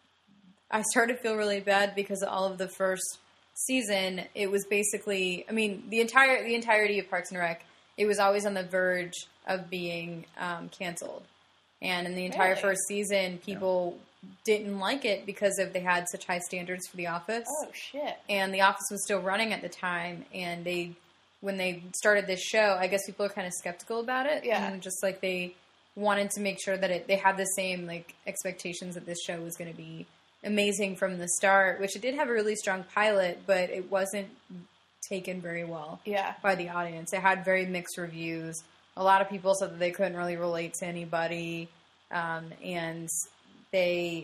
I started to feel really bad because all of the first season, it was basically, I mean, the entire the entirety of Parks and Rec, it was always on the verge of being um, canceled. And in the entire Really? first season, people didn't like it because of they had such high standards for The Office. Oh, shit. And The Office was still running at the time, and they, when they started this show, I guess people are kind of skeptical about it, Yeah. and just like they wanted to make sure that it, they had the same like expectations that this show was going to be amazing from the start, which it did have a really strong pilot, but it wasn't taken very well Yeah. by the audience. It had very mixed reviews. A lot of people said that they couldn't really relate to anybody, um, and they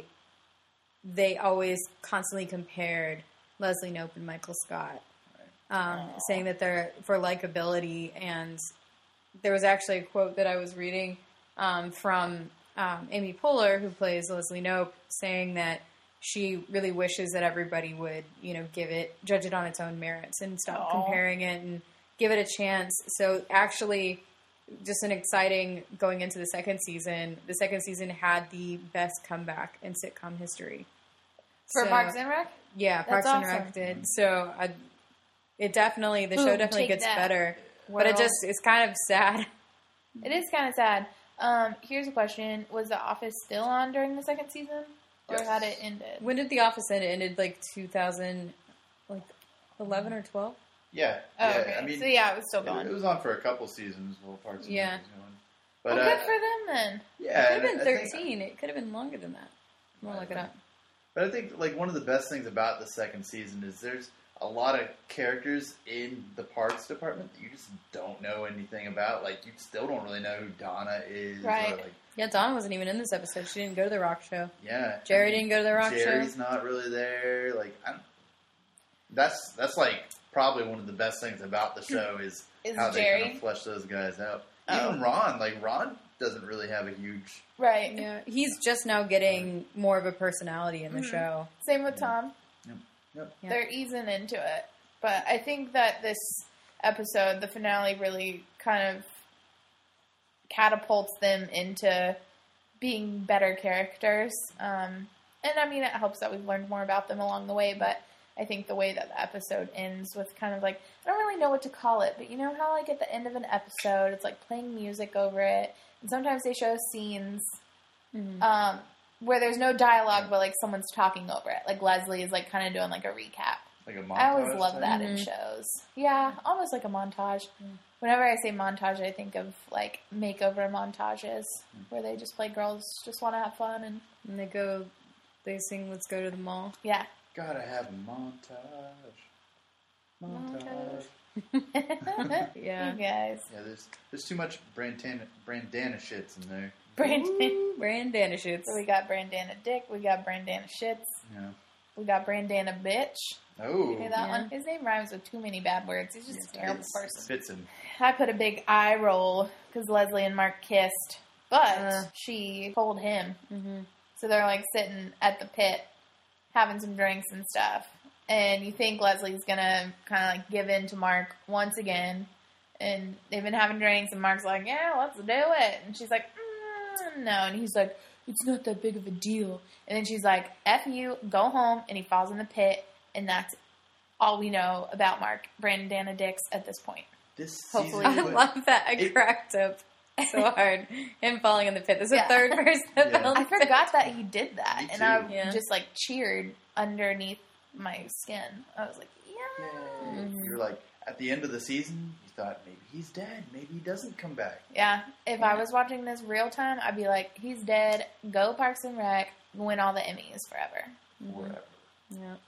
they always constantly compared Leslie Knope and Michael Scott, um, saying that they're for likability. And there was actually a quote that I was reading um, from um, Amy Poehler, who plays Leslie Knope, saying that she really wishes that everybody would, you know, give it, judge it on its own merits and stop Aw. comparing it and give it a chance. So actually, just an exciting going into the second season. The second season had the best comeback in sitcom history. For So- Parks and Rec? Yeah, That's Parks and awesome. Rec did. So I, it definitely, the show Boom, definitely take gets that. better. But it Well- just, it's kind of sad. It is kind of sad. Um, here's a question. Was The Office still on during the second season? Or Yes. had it ended? When did The Office end? It ended like two thousand, like eleven or twelve. Yeah. Oh, yeah. okay. I mean, so, yeah, it was still it, going. it was on for a couple seasons while Parks and Yeah. Rec was going. But, well, uh, good for them, then. yeah, It could have and been I think- thirteen. It could have been longer than that. I'm gonna look it up. But I think like one of the best things about the second season is there's a lot of characters in the parks department that you just don't know anything about. Like you still don't really know who Donna is. Right. Or, like, Yeah, Donna wasn't even in this episode. She didn't go to the rock show. yeah. Jerry I mean, didn't go to the rock Jerry's show. not really there. Like I'm, that's that's like probably one of the best things about the show is, Is how they Jerry? kind of flesh those guys out. Oh. Even Ron, like Ron doesn't really have a huge. Right. Yeah, he's just now getting more of a personality in the Mhm. show. Same with Tom. Yep. Yeah. They're easing into it. But I think that this episode, the finale, really kind of catapults them into being better characters. Um, and I mean, it helps that we've learned more about them along the way, but I think the way that the episode ends with kind of like, I don't really know what to call it, but you know how like at the end of an episode, it's like playing music over it. And sometimes they show scenes Mhm. um, where there's no dialogue, but like someone's talking over it. Like Leslie is like kind of doing like a recap. Like a montage I always love type? that in Mhm. shows. Yeah, almost like a montage. Whenever I say montage, I think of like makeover montages where they just play girls just want to have fun and And they go, they sing "Let's Go to the Mall." yeah. Gotta have a montage. Montage. Montage. Yeah. You guys, Yeah, there's there's too much Brandana, Brandana shits in there. Brandon. Ooh, Brandana shits. So we got Brandana Dick, we got Brandana Shits, Yeah. we got Brandana Bitch. Oh. You hear that Yeah. one? His name rhymes with too many bad words. He's just a terrible It's- person. Fits him. I put a big eye roll because Leslie and Mark kissed, but Uh. she told him. Mm-hmm. So they're like sitting at the pit, having some drinks and stuff. And you think Leslie's gonna kind of like give in to Mark once again. And they've been having drinks, and Mark's like, "Yeah, let's do it." And she's like, mm, "No." And he's like, "It's not that big of a deal." And then she's like, "F you, go home." And he falls in the pit, and that's all we know about Mark Brandana Dix at this point. This Hopefully- I season, put- love that. I It- cracked up so hard. Him falling in the pit. This is Yeah. the third person that Yeah. fell in I the pit. forgot that he did that, Me and too. I Yeah. just like cheered underneath my skin. I was like, "Yeah." Mhm. You're like at the end of the season, you thought maybe he's dead, maybe he doesn't come back. Yeah, if I was watching this real time, I'd be like, he's dead, go Parks and Rec, win all the Emmys forever. Whatever. Yeah.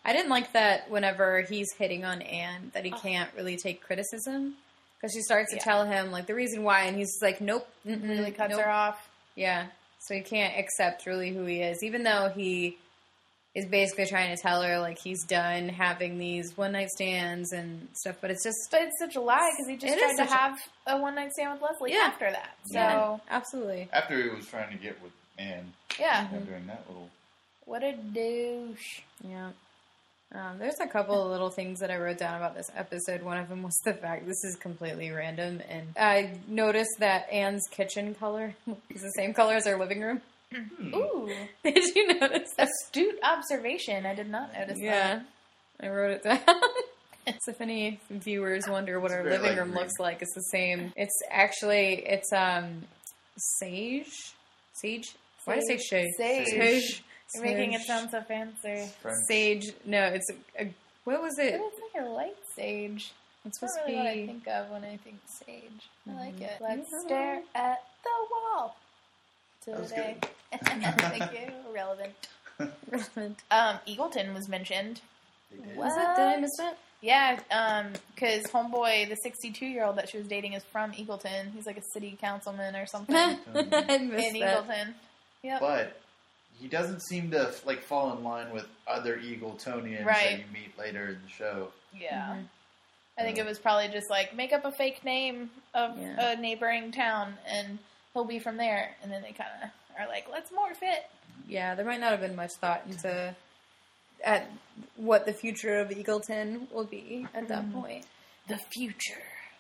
I didn't like that whenever he's hitting on Anne, that he can't really take criticism. Because she starts to Yeah. tell him, like, the reason why, and he's like, nope. Mm-mm, Really cuts nope. her off. Yeah. So he can't accept really who he is, even though he is basically trying to tell her, like, he's done having these one-night stands and stuff. But it's just... But it's such a lie because he just It tried is to such a- have a one night stand with Leslie Yeah. after that. So Yeah, absolutely. After he was trying to get with Anne, yeah, and doing that little. what a douche. Yeah. Um, there's a couple of little things that I wrote down about this episode. One of them was the fact, this is completely random, and I noticed that Anne's kitchen color is the same color as her living room. Ooh, Did you notice that? astute observation. I did not notice Yeah. that. I wrote it down. So if any viewers wonder what It's our very living light room green. looks like, it's the same. It's actually, it's um, sage? Sage? Why did I say shade? Sage. Sage. You're making it Sage. sound so fancy. French. Sage. No, it's a, a what was it? But it's like a light sage. It's That's supposed not to really what I be. think of when I think sage. I like it. Mhm. Let's Mhm. stare at the wall That was today. good. Thank you. Relevant. Relevant. Um, Eagleton was mentioned. They did. What? Was that? Did I miss that? Yeah, um, because Homeboy, the sixty-two-year-old that she was dating, is from Eagleton. He's like a city councilman or something I in missed that. Eagleton. Yep. But he doesn't seem to like fall in line with other Eagletonians Right. that you meet later in the show. Yeah. Mhm. I think it was probably just like, make up a fake name of Yeah. a neighboring town, and he'll be from there. And then they kind of are like, let's morph it. Yeah, there might not have been much thought into at what the future of Eagleton will be at that Mhm. point. The future.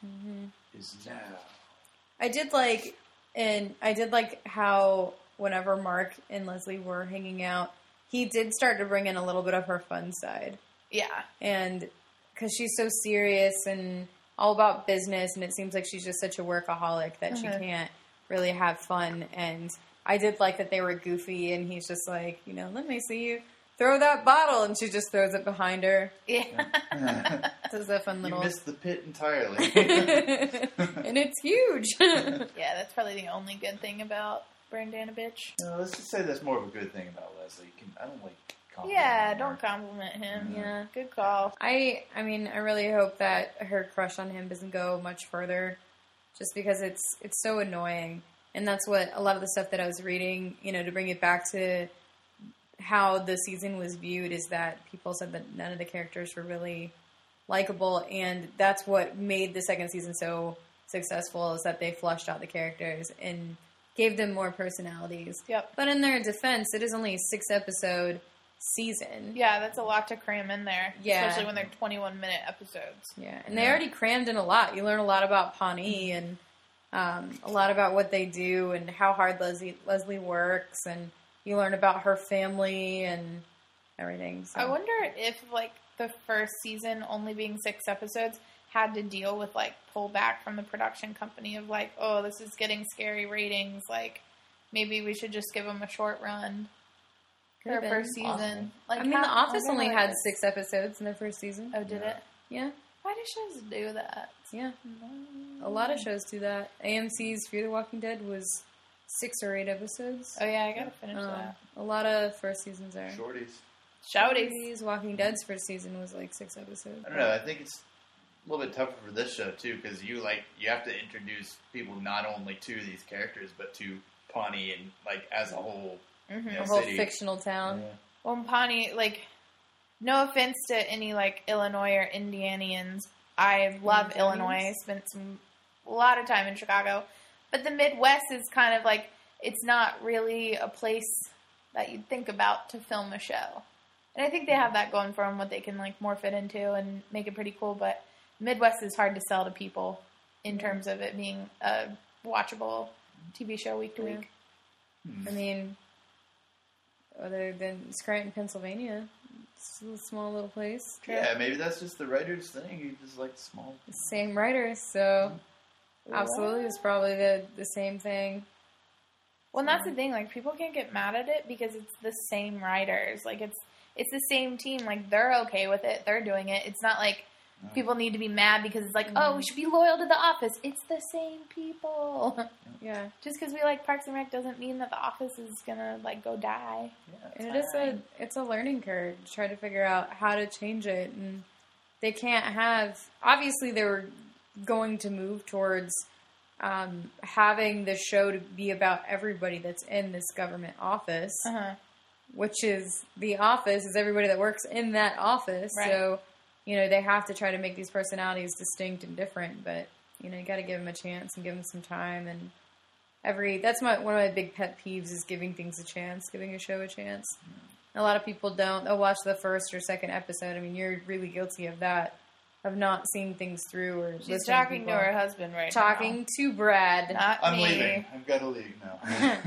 Is now. I did like, and I did like how whenever Mark and Leslie were hanging out, he did start to bring in a little bit of her fun side, Yeah. and because she's so serious and all about business, and it seems like she's just such a workaholic that she Mhm. can't really have fun. And I did like that they were goofy, and he's just like, you know, let me see you throw that bottle, and she just throws it behind her. Yeah. Does a fun You little, missed the pit entirely. and it's huge. Yeah, that's probably the only good thing about Brandana Bitch. No, let's just say that's more of a good thing about Leslie. You can, I don't like complimenting Yeah, her. don't compliment him. Yeah. Good call. I I mean, I really hope that her crush on him doesn't go much further, just because it's it's so annoying, and that's what a lot of the stuff that I was reading, you know, to bring it back to how the season was viewed, is that people said that none of the characters were really likable, and that's what made the second season so successful, is that they flushed out the characters and gave them more personalities. Yep. But in their defense, it is only a six episode season. Yeah, that's a lot to cram in there. Yeah. Especially when they're twenty-one minute episodes. Yeah, and they Yeah. already crammed in a lot. You learn a lot about Pawnee and um, a lot about what they do and how hard Leslie Leslie works, and you learn about her family and everything. So. I wonder if, like, the first season, only being six episodes, had to deal with, like, pullback from the production company of, like, oh, this is getting scary ratings. Like, maybe we should just give them a short run for Could've our been. first season. Like, I mean, how- The Office I wonder only how had it is. six episodes in their first season. Oh, did Yeah. it? Yeah, Why do shows do that? yeah. A lot of shows do that. A M C's Fear the Walking Dead was six or eight episodes. Oh, yeah, I gotta finish Um, that. a lot of first seasons are. Shorties. Shouties. Walking Dead's first season was like six episodes. I don't know. I think it's a little bit tougher for this show too, because you like you have to introduce people not only to these characters but to Pawnee and like as a whole. Mm-hmm. you know, A whole city. fictional town. Yeah. Well, Pawnee, like, no offense to any, like, Illinois or Indianians. I love Indianians? Illinois. I spent some, a lot of time in Chicago. But the Midwest is kind of like, it's not really a place that you'd think about to film a show. And I think they have that going for them, what they can, like, morph it into and make it pretty cool. But Midwest is hard to sell to people in terms of it being a watchable T V show week to Yeah. week. Hmm. I mean, other than Scranton, Pennsylvania, it's a small little place. Yeah, maybe that's just the writer's thing. You just like small. Same writers, so absolutely, it's probably the the same thing. Well, and that's the thing. Like, people can't get mad at it because it's the same writers. Like, it's it's the same team. Like, they're okay with it. They're doing it. It's not like people need to be mad because it's like, oh, we should be loyal to The Office. It's the same people. Yeah. Just because we like Parks and Rec doesn't mean that The Office is gonna like go die. Yeah, And it is a it's a learning curve to try to figure out how to change it, and they can't have. Obviously, they were going to move towards um, having the show to be about everybody that's in this government office, Uh-huh. which is the office is everybody that works in that office. Right. So you know they have to try to make these personalities distinct and different, but you know you got to give them a chance and give them some time and. Every that's my one of my big pet peeves is giving things a chance, giving a show a chance. A lot of people don't. They'll watch the first or second episode. I mean, you're really guilty of that, of not seeing things through or She's listening talking to, to people. her husband right talking now. to Brad. Not I'm me. leaving. I've got to leave now.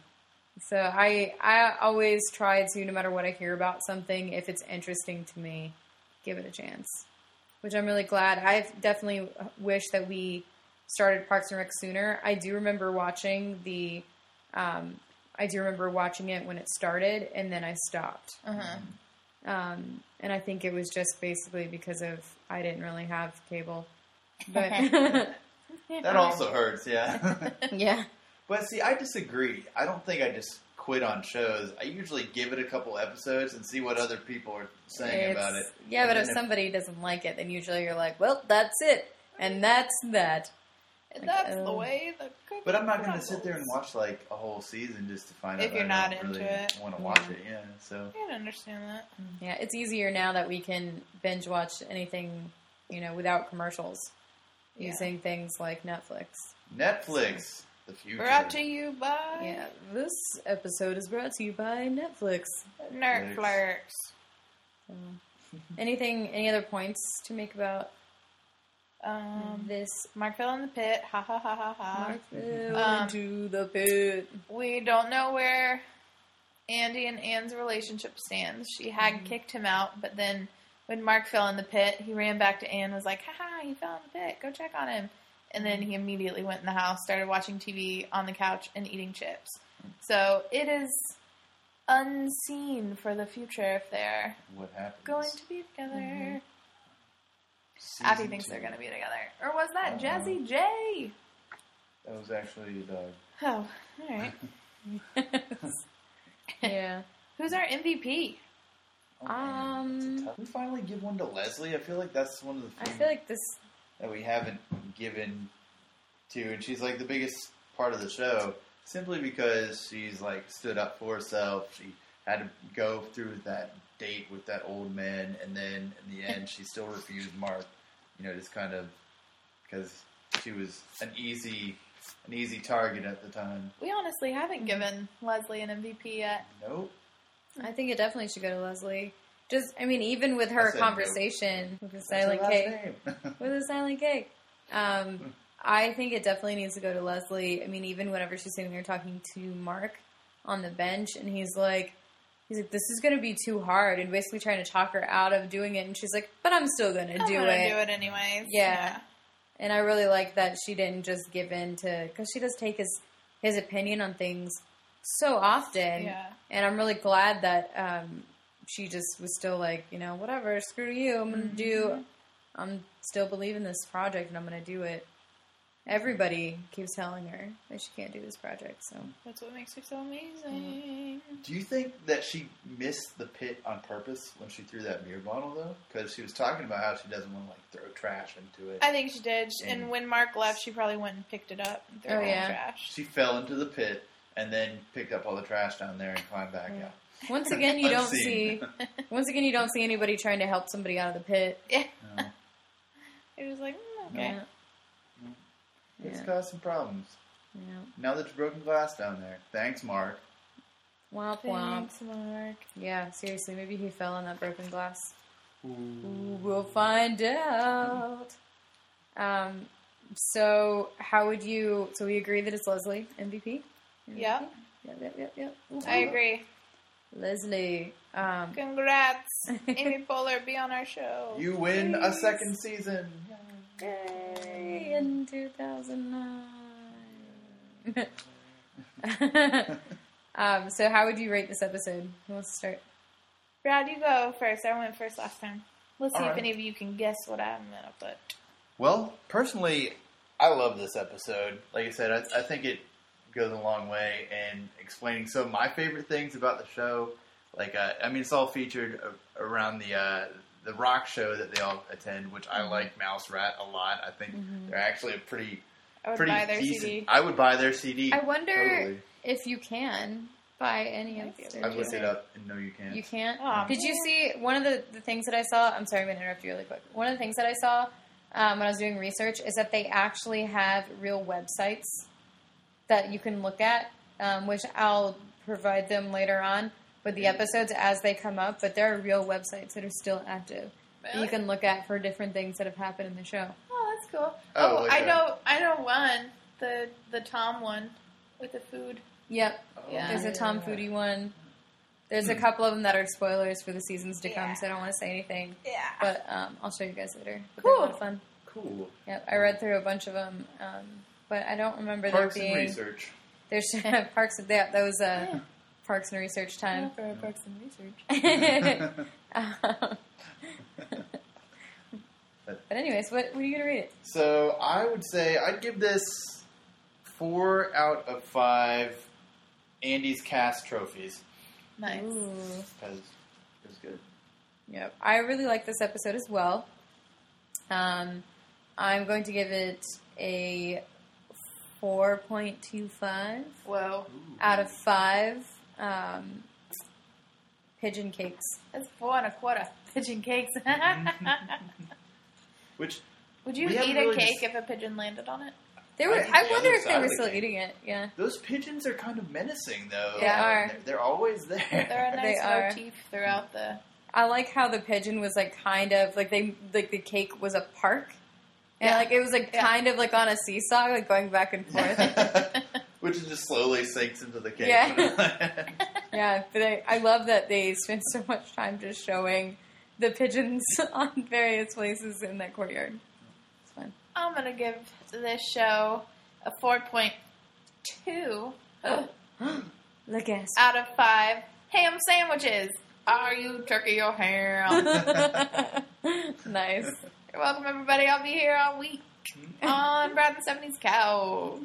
So I I always try to, no matter what I hear about something, if it's interesting to me, give it a chance. Which I'm really glad. I definitely wish that we started Parks and Rec sooner. I do remember watching the, um, I do remember watching it when it started, and then I stopped. Uh-huh. Um, and I think it was just basically because of I didn't really have cable. But That also hurts, yeah. yeah, But see, I disagree. I don't think I just quit on shows. I usually give it a couple episodes and see what other people are saying It's- about it. Yeah, but And if then somebody doesn't like it, then usually you're like, well, that's it, and that's that. And that's Like, the oh. way the cookie But I'm not going to crumbles. sit there and watch like a whole season just to find out If you're that I not don't into really it. want to watch it. Yeah, so I can understand that. Yeah, it's easier now that we can binge watch anything, you know, without commercials, Yeah. using things like Netflix. Netflix, the future. Brought to you by Yeah, this episode is brought to you by Netflix. Netflix. So, anything, any other points to make about Um, this? Mark fell in the pit. Ha ha ha ha ha. Mark fell um, into the pit. We don't know where Andy and Anne's relationship stands. She had kicked him out, but then when Mark fell in the pit, he ran back to Anne and was like, haha, he fell in the pit. Go check on him. And then he immediately went in the house, started watching T V on the couch and eating chips. So it is unseen for the future if they're What happens? going to be together. Mm-hmm. Season Abby thinks two. they're going to be together. Or was that Uh-huh. Jazzy J? That was actually the dog. Oh, all right. Yeah. Who's our M V P? Oh, man. Um, It's a tough- we finally give one to Leslie. I feel like that's one of the I things feel like this. that we haven't given to, and she's like the biggest part of the show, simply because she's like stood up for herself. She had to go through that date with that old man, and then in the end, she still refused Mark. You know, just kind of because she was an easy, an easy target at the time. We honestly haven't given Leslie an M V P yet. Nope. I think it definitely should go to Leslie. Just, I mean, even with I her said conversation with the That's her silent last K. name. With a silent K. Um, I think it definitely needs to go to Leslie. I mean, even whenever she's sitting there talking to Mark on the bench, and he's like, he's like, this is going to be too hard, and basically trying to talk her out of doing it, and she's like, but I'm still going to I'm do gonna it. do it anyways. Yeah. And I really like that she didn't just give in to, because she does take his his opinion on things so often. Yeah. And I'm really glad that um, she just was still like, you know, whatever, screw you. I'm going to do, I'm still believe in this project and I'm going to do it. Everybody keeps telling her that she can't do this project, so. That's what makes her so amazing. Do you think that she missed the pit on purpose when she threw that beer bottle, though? Because she was talking about how she doesn't want to like throw trash into it. I think she did. And- And when Mark left, she probably went and picked it up and threw Oh, it in yeah. the trash. She fell into the pit and then picked up all the trash down there and climbed back Yeah. out. Once again, you don't see, Unseen. once again, you don't see anybody trying to help somebody out of the pit. Yeah. No. It was like, mm, okay. Yeah. It's Yeah. caused some problems. Yeah. Now there's broken glass down there. Thanks, Mark. Womp womp. Thanks, Mark. Yeah, seriously, maybe he fell on that broken glass. Ooh, we'll find out. Um, so how would you? So we agree that it's Leslie M V P. Yep. Yep, yep, yep, yep. Ooh, I ooh. agree. Leslie. Um, Congrats. Amy Poehler, be on our show. You win a Please. second season. yay, in two thousand nine. um, so how would you rate this episode? Who wants to start? Brad, you go first. I went first last time. Let's see All if right. any of you can guess what I'm gonna put. Well, personally, I love this episode. Like I said, I, I think it goes a long way in explaining some of my favorite things about the show. Like, uh, I mean, it's all featured a- around the uh, the rock show that they all attend, which I like Mouse Rat a lot. I think they're actually a pretty, I would pretty buy their decent. C D. I would buy their C D. I wonder Totally. if you can buy any of Might be able their I've looked music. it up and no, you can't. You can't? Oh, Did you man. see one of the, the things that I saw? I'm sorry, I'm going to interrupt you really quick. One of the things that I saw um, when I was doing research is that they actually have real websites that you can look at, um, which I'll provide them later on with the episodes as they come up. But there are real websites that are still active that Really? you can look at for different things that have happened in the show. Oh, that's cool. Oh, Oh, like I a- know. I know one. The the Tom one with the food. Yep. Yeah. There's a Tom Oh, yeah. Foodie one. There's a Hmm. couple of them that are spoilers for the seasons to come, Yeah. so I don't want to say anything. Yeah. But um, I'll show you guys later. But Cool. They're a lot of fun. Cool. Yep, I read through a bunch of them, um, but I don't remember Parks there and being. Research. There's Parks and that, that was uh, Yeah. Parks and Research time. for Parks and Research. Um, but anyways, what, what are you gonna rate it? So I would say I'd give this four out of five Andy's Cast trophies Nice. Ooh. because it was good. Yep, I really like this episode as well. Um, I'm going to give it a four point two five Whoa. out of five um, pigeon cakes. That's four and a quarter. Pigeon cakes. Which Would you We haven't eat a really cake dis- if a pigeon landed on it? They I were. think I the wonder other if they side were of the still cake. eating it. Yeah, those pigeons are kind of menacing, though. They are. They're, they're always there. They're a They nice are. motif throughout the. I like how the pigeon was like kind of like they like the cake was a park, and Yeah. like it was like Yeah. kind of like on a seesaw, like going back and forth. Which is just slowly sinks into the cake. Yeah. Yeah, but I, I love that they spend so much time just showing the pigeons on various places in that courtyard. It's fun. I'm gonna give this show a four point two The gas. out of five ham sandwiches. Are you turkey or ham? Nice. You're welcome, everybody. I'll be here all week on Brad and Stephanie's couch.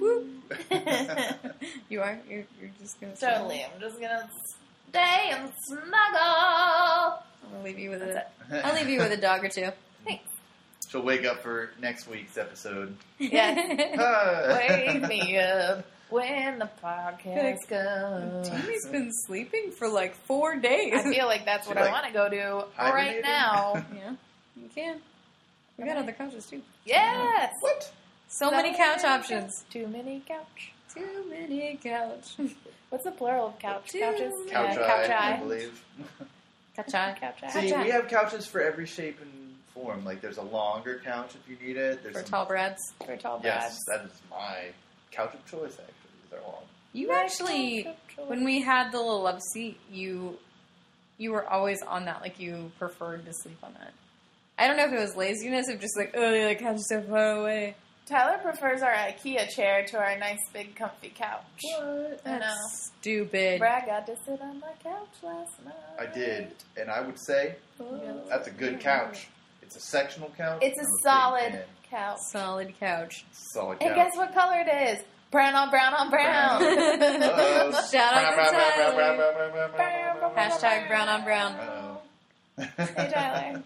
You are. You're, you're just gonna. Totally. I'm just gonna stay and snuggle. I'm gonna leave you with a. I'll leave you with a dog or two. Thanks. She'll wake up for next week's episode. Yes. Ah. Wake me up when the podcast goes. Timmy's been sleeping for like four days. I feel like that's what She, I like, want to go do right hibernating? now. Yeah, you can. We got other couches too. Yes. What? So many couch many options. Too many couch. Too many couch. What's the plural of couch? Too Couches? many- Couch Yeah, eye, couch I eye. believe. Couch eye. Couch eye. See, Couch we eye. have couches for every shape and form. Like, there's a longer couch if you need it. There's For some- tall brads. For tall Yes, brads. that is my couch of choice. Actually, they're long. You My actually, couch of choice. when we had the little love seat, you you were always on that. Like you preferred to sleep on that. I don't know if it was laziness or just like, oh, the couch is so far away. Tyler prefers our IKEA chair to our nice big comfy couch. What? I know. That's stupid. Brad got to sit on my couch last night. I did, and I would say that's a good couch. It's a sectional couch. It's a I'm big solid fan. couch. Solid couch. Solid And couch. guess what color it is? Brown on brown on brown. Uh-oh. Shout out to Brown, brown, brown, Tyler. brown, brown, brown, brown, brown, brown, brown. Hashtag brown on brown. Uh-oh. Hey, Tyler.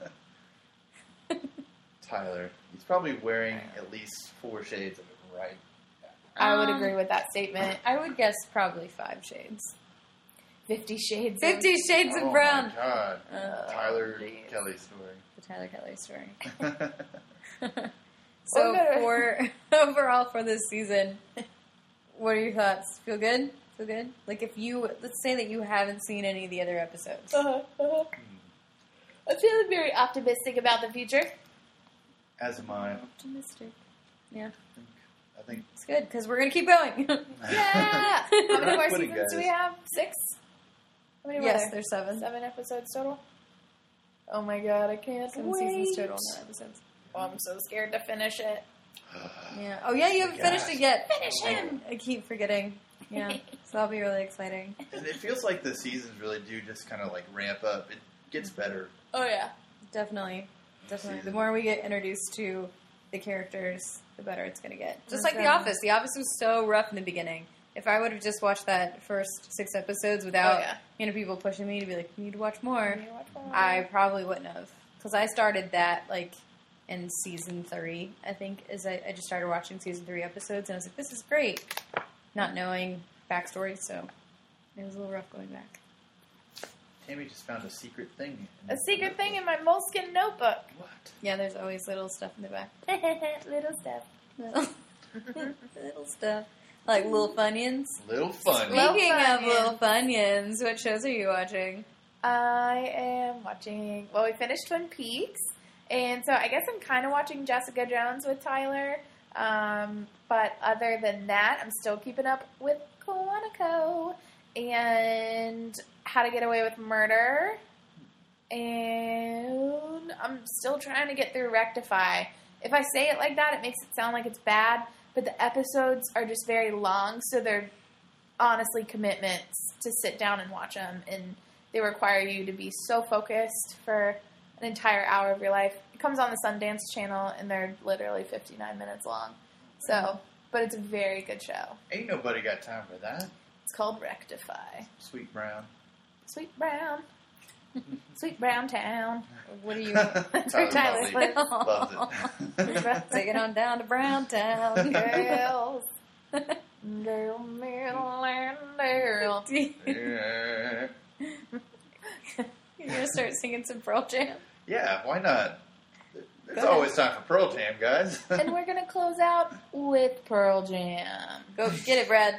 Tyler. He's probably wearing at least four shades of it right I would Um, agree with that statement. I would guess probably five shades. Fifty Shades. Fifty Shades Oh of Brown. my God. Uh, Tyler geez. Kelly story. The Tyler Kelly story. Well, So good. for overall for this season, what are your thoughts? Feel good? Feel good? Like if you let's say that you haven't seen any of the other episodes. Uh-huh, uh-huh. I'm feeling very optimistic about the future. As am I. Optimistic. Yeah, I think. it's good because we're gonna keep going. Yeah. How many more Quitting, seasons do we guys. have? Six? How many were Yes, there? there's seven. Seven episodes total? Oh my god, I can't Seven wait. seasons total, not episodes. Oh, I'm so scared to finish it. Yeah. Oh yeah, you haven't Yes. finished it yet. Finish him! I keep forgetting. Yeah. So that'll be really exciting. And it feels like the seasons really do just kind of like ramp up. It gets better. Oh yeah. Definitely. Definitely. Season. The more we get introduced to the characters, the better it's going to get. Just Okay. like The Office. The Office was so rough in the beginning. If I would have just watched that first six episodes without Oh, yeah. you know, people pushing me to be like, you need to watch more, You watch more. I probably wouldn't have. Because I started that, like, in season three, I think. Is I, I just started watching season three episodes, and I was like, this is great. Not knowing backstory, so it was a little rough going back. Tammy just found a secret thing. A secret thing in my moleskin notebook. What? Yeah, there's always little stuff in the back. Little stuff. Little, little stuff. Like Little Funyuns. Little fun. Little Speaking of Funyuns. Little Funyuns, what shows are you watching? I am watching, well, we finished Twin Peaks, and so I guess I'm kind of watching Jessica Jones with Tyler, um, but other than that, I'm still keeping up with Quantico, and How to Get Away with Murder, and I'm still trying to get through Rectify. If I say it like that, it makes it sound like it's bad, but the episodes are just very long, so they're honestly commitments to sit down and watch them, and they require you to be so focused for an entire hour of your life. It comes on the Sundance Channel, and they're literally fifty-nine minutes long. So, but it's a very good show. Ain't nobody got time for that. It's called Rectify. Sweet Brown. Sweet Brown. Sweet Brown Town. What are you... That's where Tyler probably lives. loves it. Take it on down to Brown Town. Girls. Girl, middle, and girl. Yeah. You're going to start singing some Pearl Jam? Yeah, why not? There's Go always time for Pearl Jam, guys. And we're going to close out with Pearl Jam. Go get it, Brad.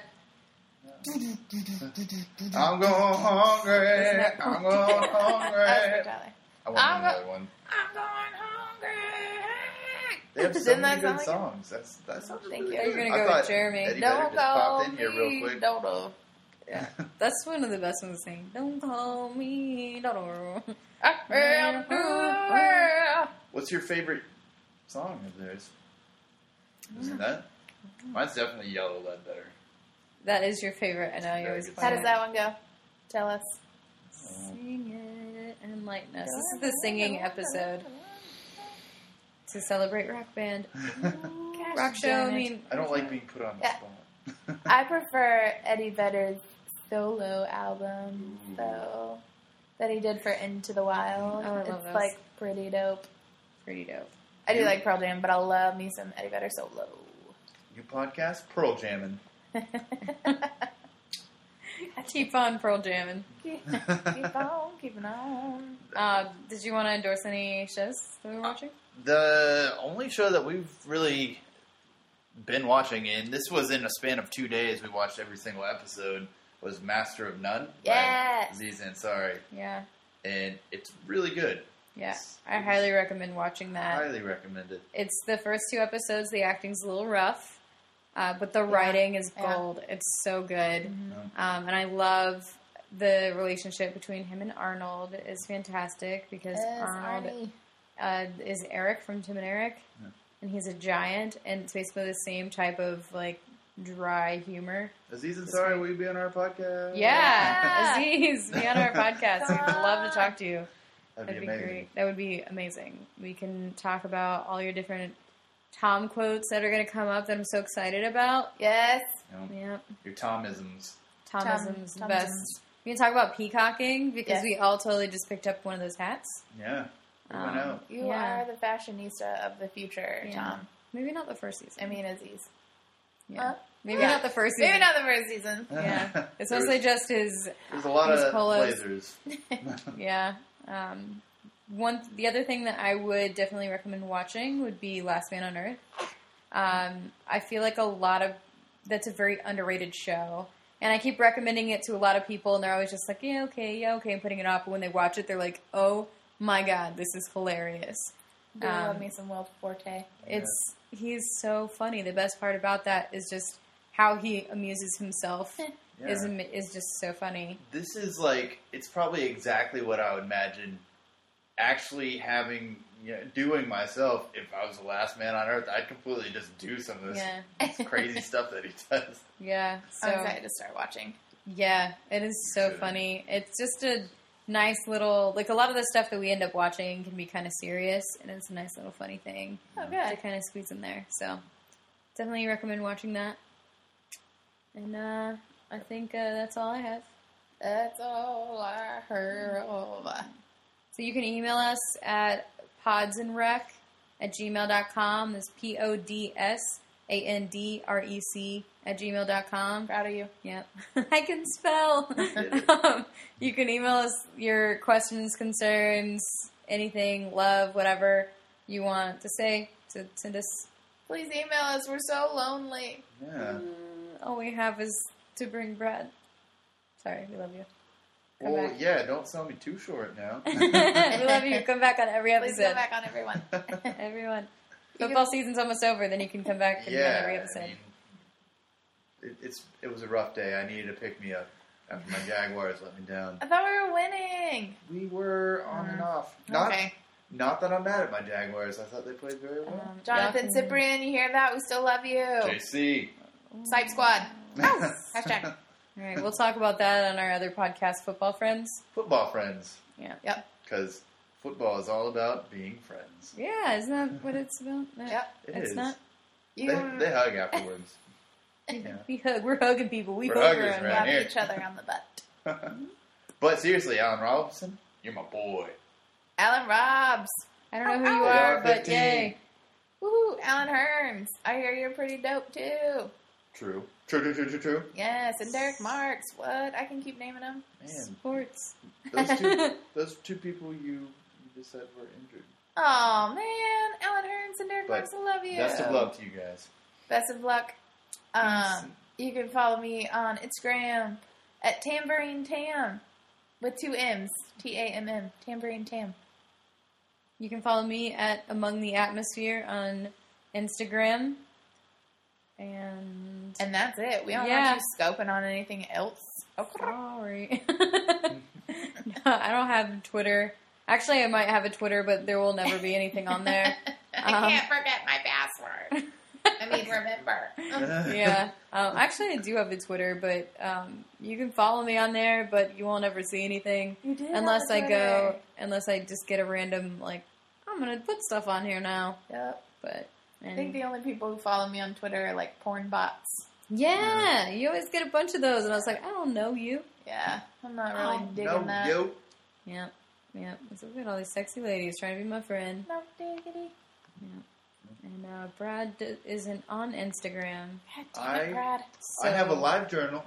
I'm going hungry. I'm going That was for hungry. Tyler. I want I'm another one. I'm going hungry. They have so Didn't many that good sound like songs. That's that's Thank really you. good. You're gonna I go with thought Jeremy. Eddie Vedder Don't just popped call in here real me quick. Dodo. Yeah. That's one of the best ones to sing. Don't call me Dodo. I am who- What's your favorite song of theirs? Isn't that? Mine's definitely Yellow Lead Better. That is your favorite. I know you Very always good point How does it. that one go? Tell us. Sing it and lighten us. This is the singing episode to celebrate Rock Band. Gosh, Rock show, darn I it. mean, I don't like being put on the Yeah. spot. I prefer Eddie Vedder's solo album, Ooh. though, that he did for Into the Wild. Oh, I love it's those. like pretty dope. pretty dope. I do You- like Pearl Jam, but I love me some Eddie Vedder solo. New podcast, Pearl Jammin'. Keep on Pearl Jamming. keep, keep on, keeping on. Uh, did you want to endorse any shows that we were watching? The only show that we've really been watching, and this was in a span of two days, we watched every single episode, was Master of None by Yes. Aziz Ansari. Yeah. And it's really good. Yeah. It's- I highly recommend watching that. Highly recommend it. It's the first two episodes. The acting's a little rough, uh, but the writing is Yeah. gold. It's so good. Mhm. Um, and I love the relationship between him and Arnold is fantastic because Yes, Arnold Arnie. uh, is Eric from Tim and Eric, Yeah. and he's a giant, and it's basically the same type of like dry humor. Aziz Ansari, will you be on our podcast? Yeah, Aziz, be on our podcast. We'd love to talk to you. That'd, That'd be be amazing. great. That would be amazing. We can talk about all your different Tom quotes that are going to come up that I'm so excited about. Yes. You know, Yeah, your Tomisms. Thomism's the Tom- best. Thomisms. We can talk about peacocking because Yes. we all totally just picked up one of those hats. Yeah. We went Um, out. You Yeah. are the fashionista of the future, Yeah. Tom. Maybe not the first season. I mean, Aziz. yeah. Huh? Maybe Yeah. not the first season. Maybe not the first season. Yeah, it's There mostly was- just his. There's a lot his of polos. blazers. Yeah. Um, one. The other thing that I would definitely recommend watching would be Last Man on Earth. Um, I feel like a lot of that's a very underrated show, and I keep recommending it to a lot of people, and they're always just like, "Yeah, okay, yeah, okay," and putting it off. But when they watch it, they're like, "Oh my god, this is hilarious." Do love Um, me some Will Forte. It's he's so funny. The best part about that is just how he amuses himself. Yeah. is am- is just so funny. This is like, it's probably exactly what I would imagine actually having, you know, doing myself if I was the last man on earth. I'd completely just do some of this Yeah, crazy stuff that he does. yeah. So I'm excited to start watching. yeah, it is so Should. funny. It's just a nice little, like a lot of the stuff that we end up watching can be kind of serious, and it's a nice little funny thing Oh, to good. kind of squeeze in there. So definitely recommend watching that. And uh, I think uh, that's all I have. That's all I heard of. So you can email us at podsandrec at gmail dot com. That's P O D S A N D R E C at gmail dot com. Proud of you. Yep. I can spell. um, you can email us your questions, concerns, anything, love, whatever you want to say. To send us. Please email us. We're so lonely. Yeah. Uh, all we have is to bring Brad. Sorry, we love you. Come Well, back. yeah, don't sell me too short now. We love you. Come back on every Please episode. go back on everyone. Everyone. You Football can- season's almost over. Then you can come back and yeah, on every episode. I mean, it, it's it was a rough day. I needed to pick me up after my Jaguars let me down. I thought we were winning. We were on and off. Not Okay. not that I'm mad at my Jaguars. I thought they played very well. Um, Jonathan Jonathan- Cyprian, you hear that? We still love you. J C. Psych Squad. Hashtag. All right, we'll talk about that on our other podcast, Football Friends. Football friends, Yeah. Yep. because football is all about being friends. Yeah, isn't that what it's about? No, Yep. It it's is. not. You They, they hug afterwards. Yeah. We hug. We're hugging people. We We're hug huggers, around. right? rub here. each other on the butt. But seriously, Allen Robinson, you're my boy. Alan Robs. I don't know who Ow, you ow. are, R but fifteen. yay. Woohoo, Alan Hearns. I hear you're pretty dope too. True. True, true, true, true, true. Yes, and Derek Marks. What? I can keep naming them. Man, Sports. those two, those two people you, you just said were injured. Oh man, Alan Hearns and Derek But Marks, I love you. Best of luck to you guys. Best of luck. Um, you can follow me on Instagram at Tambourine Tam with two M's. T A M M. Tambourine Tam. You can follow me at Among the Atmosphere on Instagram. And And that's it. We don't Yeah. want you scoping on anything else. Okay. sorry. No, I don't have Twitter. Actually, I might have a Twitter, but there will never be anything on there. I Um, can't forget my password. I mean, remember. Yeah. Um, actually, I do have a Twitter, but um, you can follow me on there, but you won't ever see anything You did unless have I a go, Twitter. unless I just get a random, like, I'm going to put stuff on here now. Yep. But, I and, think the only people who follow me on Twitter are like porn bots. yeah, you always get a bunch of those, and I was like, I don't know you. Yeah, I'm not really Oh, digging no, that. yo. Yeah, yeah. So we got all these sexy ladies trying to be my friend. No diggity. And uh, Brad d- isn't on Instagram. God damn I- it, Brad. So, I have a live journal.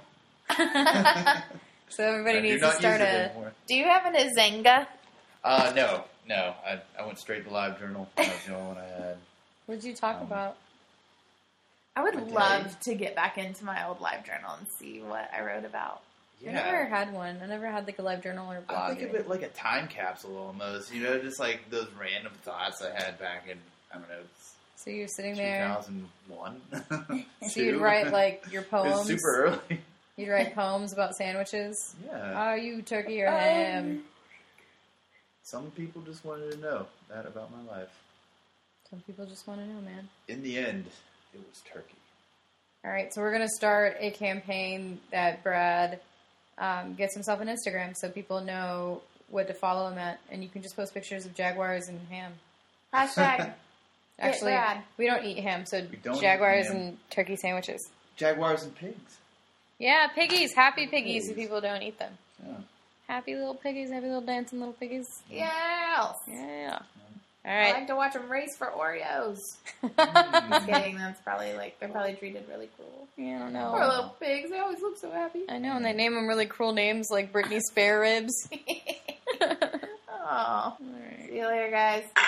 So everybody I do needs not to start use it a. anymore. Do you have an Azenga? Uh, no, no. I, I went straight to live journal. That was the only one I had. What did you talk Um, about? I would Okay. love to get back into my old live journal and see what I wrote about. I never had one. I never had like a live journal or a blog. I think of it like a time capsule almost. You know, just like those random thoughts I had back in, I don't know, So you're sitting two there. thousand one. So you'd write like your It was poems. super early. You'd write poems about sandwiches. Yeah. Are you turkey or ham? Some people just wanted to know that about my life. Some people just want to know, man. In the end, it was turkey. All right, so we're gonna start a campaign that Brad um, gets himself an Instagram, so people know what to follow him at, and you can just post pictures of jaguars and ham. Hashtag. Actually, Brad. we don't eat ham, so We don't eat jaguars ham. and turkey sandwiches. Jaguars and pigs. Yeah, piggies, happy piggies if Piggies. people don't eat them. Yeah. Happy little piggies, happy little dancing little piggies. Yes. Yeah. All I right. like to watch them race for Oreos. Mm. Just kidding. That's probably like they're probably treated really cruel. Yeah, I don't know. Poor little pigs. They always look so happy. I know, and they name them really cruel names like Britney Spare Ribs. Oh. All right. See you later, guys.